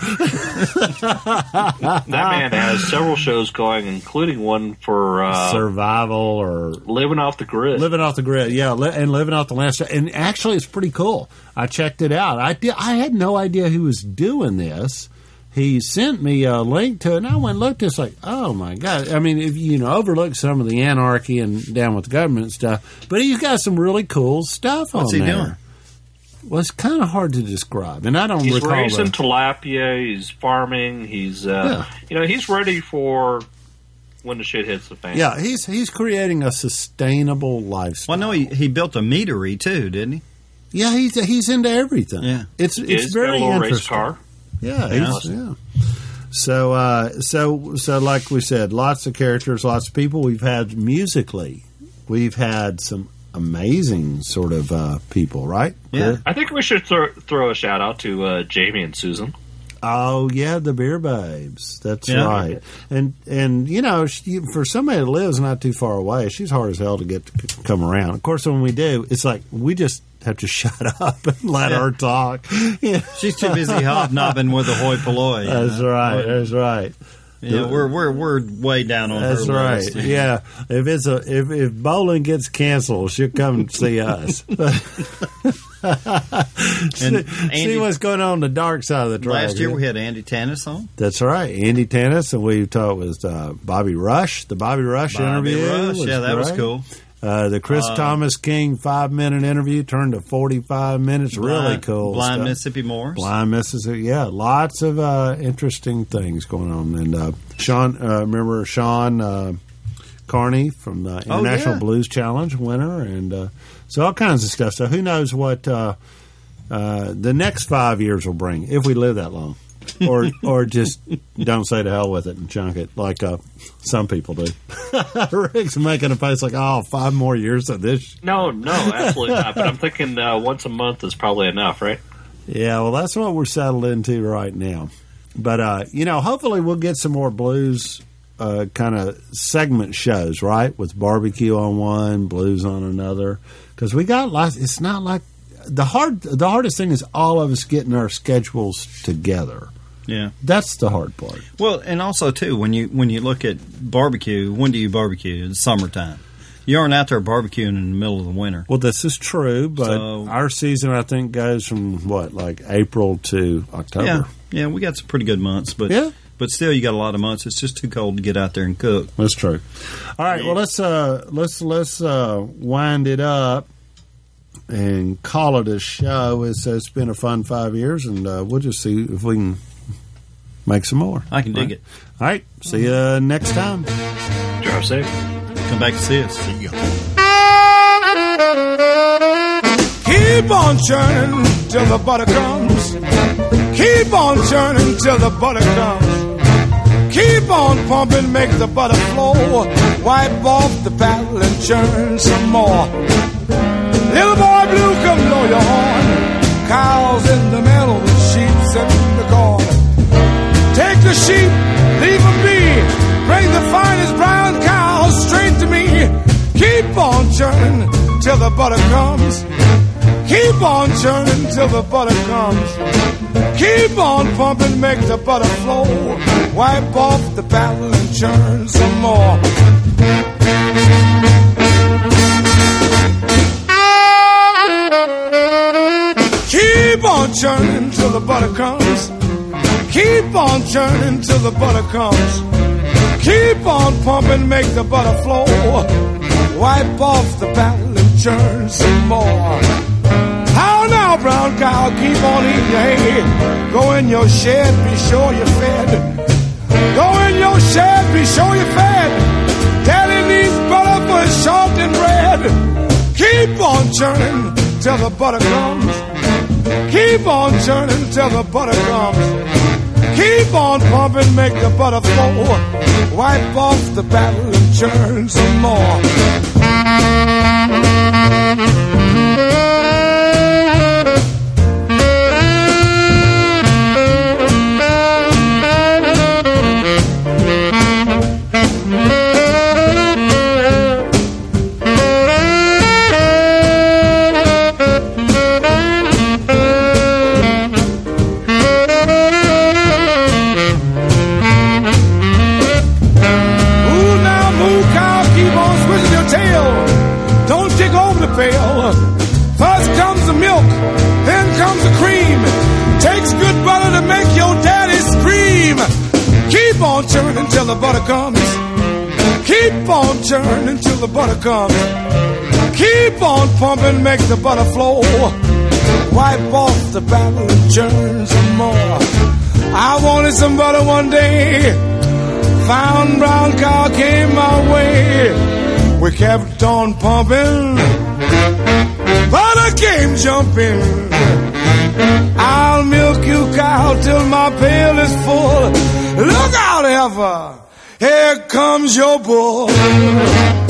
That man has several shows going, including one for uh, Survival or living off the grid. living off the grid. Yeah, li- and living off the land. And actually, it's pretty cool. I checked it out. I did, I had no idea he was doing this. He sent me a link to it, and I went and looked. It's like, oh my god! I mean, if you know, overlook some of the anarchy and down with the government stuff, but he's got some really cool stuff What's on he there. doing? Well, it's kind of hard to describe, and I don't He's recall. raising the- tilapia. He's farming. He's, uh, Yeah. you know, he's ready for when the shit hits the fan. yeah, he's he's creating a sustainable lifestyle. Well, no, he, he built a meadery too, didn't he? Yeah, he's he's into everything. Yeah. it's He's it's got a very little race interesting. car. Yeah, Yeah. he's, yeah. So, uh, so, so, like we said, lots of characters, lots of people. We've had musically, we've had some amazing sort of uh, people, right? Yeah. I think we should throw, throw a shout out to uh, Jamie and Susan. Oh yeah, the Beer Babes. That's Yeah. right. And and you know, she, for somebody that lives not too far away, she's hard as hell to get to c- come around. Of course, when we do, it's like we just have to shut up and let Yeah. her talk. Yeah. She's too busy hobnobbing with the hoi polloi. you That's know? right. That's right. Yeah, we're we're we're way down on That's her right. list. Yeah. If it's a if, if bowling gets canceled, she'll come and see us. see, And see Andy- what's going on the dark side of the track. Last year we had Andy Tannis on. That's right. Andy Tannis, and we talked with uh, Bobby Rush. The Bobby Rush Bobby interview. Rush. was Yeah, that was great. cool. Uh, the Chris Uh, Thomas King five minute interview turned to forty five minutes. really Blind- cool. Blind stuff. Mississippi Morris. Blind Mississippi. Yeah, lots of uh, interesting things going on. And uh, Sean, uh, remember Sean uh, Carney from the Oh, International yeah. Blues Challenge winner, and uh, so all kinds of stuff. So who knows what uh, uh, the next five years will bring if we live that long, or or just don't say to hell with it and chunk it like uh, some people do. Rick's making a face like, oh, five more years of this. No, no, absolutely not. But I'm thinking uh, once a month is probably enough, right? Yeah, well, that's what we're settled into right now. But, uh, you know, hopefully we'll get some more blues uh, kind of segment shows, right? With barbecue on one, blues on another. Because we got lots. It's not like the hard. The hardest thing is all of us getting our schedules together. Yeah. That's the hard part. Well, and also too, when you when you look at barbecue, when do you barbecue? It's summertime. You aren't out there barbecuing in the middle of the winter. Well, this is true, but So- our season, I think, goes from what, like April to October. Yeah, yeah, we got some pretty good months, but Yeah. but still, you got a lot of months. It's just too cold to get out there and cook. That's true. All right, well let's uh, let's let's uh, wind it up and call it a show. It's, it's been a fun five years, and uh, we'll just see if we can make some more. I can dig Right. it. All right, see you next time. Drive safe. Come back to see us. Keep on churning till the butter comes. Keep on churning till the butter comes. Keep on pumping, make the butter flow. Wipe off the paddle and churn some more. Little boy blue, come blow your horn. Cows in the meadow, sheep's in the corn. Take the sheep, leave them be. Bring the finest brown cows straight to me. Keep on churning till the butter comes. Keep on churning till the butter comes. Keep on pumping, make the butter flow. Wipe off the paddle and churn some more. Keep on churning till the butter comes. Keep on churning till the butter comes. Keep on pumping, make the butter flow. Wipe off the paddle and churn some more. How now, brown cow, keep on eating your hay. Go in your shed, be sure you're fed. Go in your shed, be sure you're fed. Daddy needs butter for his salt and bread. Keep on churning till the butter comes. Keep on churning till the butter comes. Keep on pumping, make the butter flow. Wipe off the paddle and churn some more. churning till the butter comes. Keep on churning till the butter comes. Keep on pumping, make the butter flow. Wipe off the barrel and churn some more. I wanted some butter one day. Found brown cow came my way. We kept on pumping. Butter came jumping. I'll milk you, cow, till my pail is full. Look out, Heifer, here comes your bull.